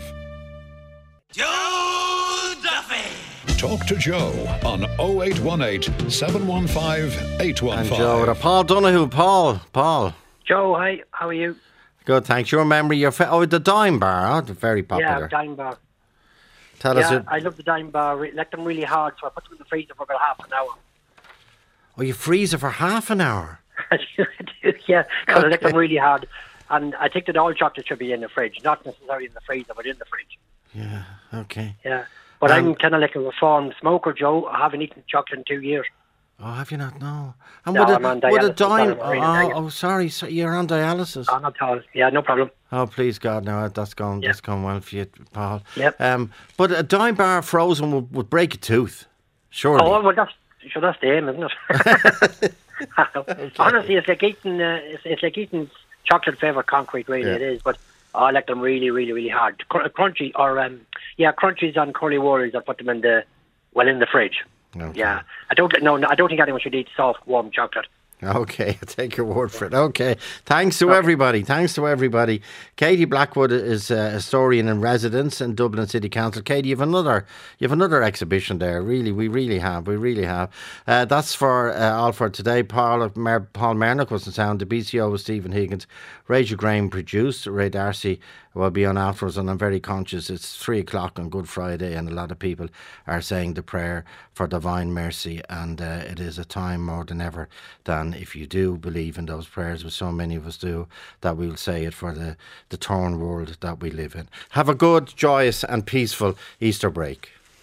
Joe Duffy. Talk to Joe on oh eight one eight, seven one five, eight one And five. Joe at Paul Donoghue. Paul, Paul. Joe, hi, how are you? Good, thanks. Your memory, your fa- oh, the Dime Bar, oh, very popular. Yeah, Dime Bar. Tell us, yeah, it, I love the Dime Bar. I like them really hard, so I put them in the freezer for about half an hour. oh, you freeze it for half an hour. yeah, because I like Okay. them really hard. And I think that all chocolate should be in the fridge, not necessarily in the freezer, but in the fridge. Yeah, okay. Yeah. But Um, I'm kind of like a reformed smoker, Joe. I haven't eaten chocolate in two years. Oh, have you not? No. And No, with a, I'm on with a dialysis, sorry, Dime, I'm really oh, dialysis. oh, sorry, so you're on dialysis. Oh, not at all. Yeah, no problem. Oh, please, God, no, that's gone, that's gone well for you, Paul. Yep. Um, but a Dime Bar frozen would, would break a tooth, surely. Oh, well, that's, sure, that's the aim, isn't it? Honestly, it's like eating, uh, it's, it's like eating chocolate flavoured concrete, really, Yeah. it is. But I like them really, really, really hard. Cr- crunchy, or, um, yeah, crunchies on curly worries, I put them in the, well, in the fridge. Okay. Yeah. I don't, no, I don't think anyone should eat soft, warm chocolate. Okay, I'll take your word for it. Okay, thanks to everybody. Thanks to everybody. Katie Blackwood is a historian in residence in Dublin City Council. Katie, you've another, you've another exhibition there. Really, we really have. We really have. Uh, that's for uh, all for today. Paul Mer- Paul Mernock was in sound. The B C O was Stephen Higgins. Rachel Graham produced. Ray Darcy will be on afterwards, and I'm very conscious it's three o'clock on Good Friday, and a lot of people are saying the prayer for divine mercy, and uh, it is a time more than ever than if you do believe in those prayers, which so many of us do, that we'll say it for the, the torn world that we live in. Have a good, joyous and peaceful Easter break.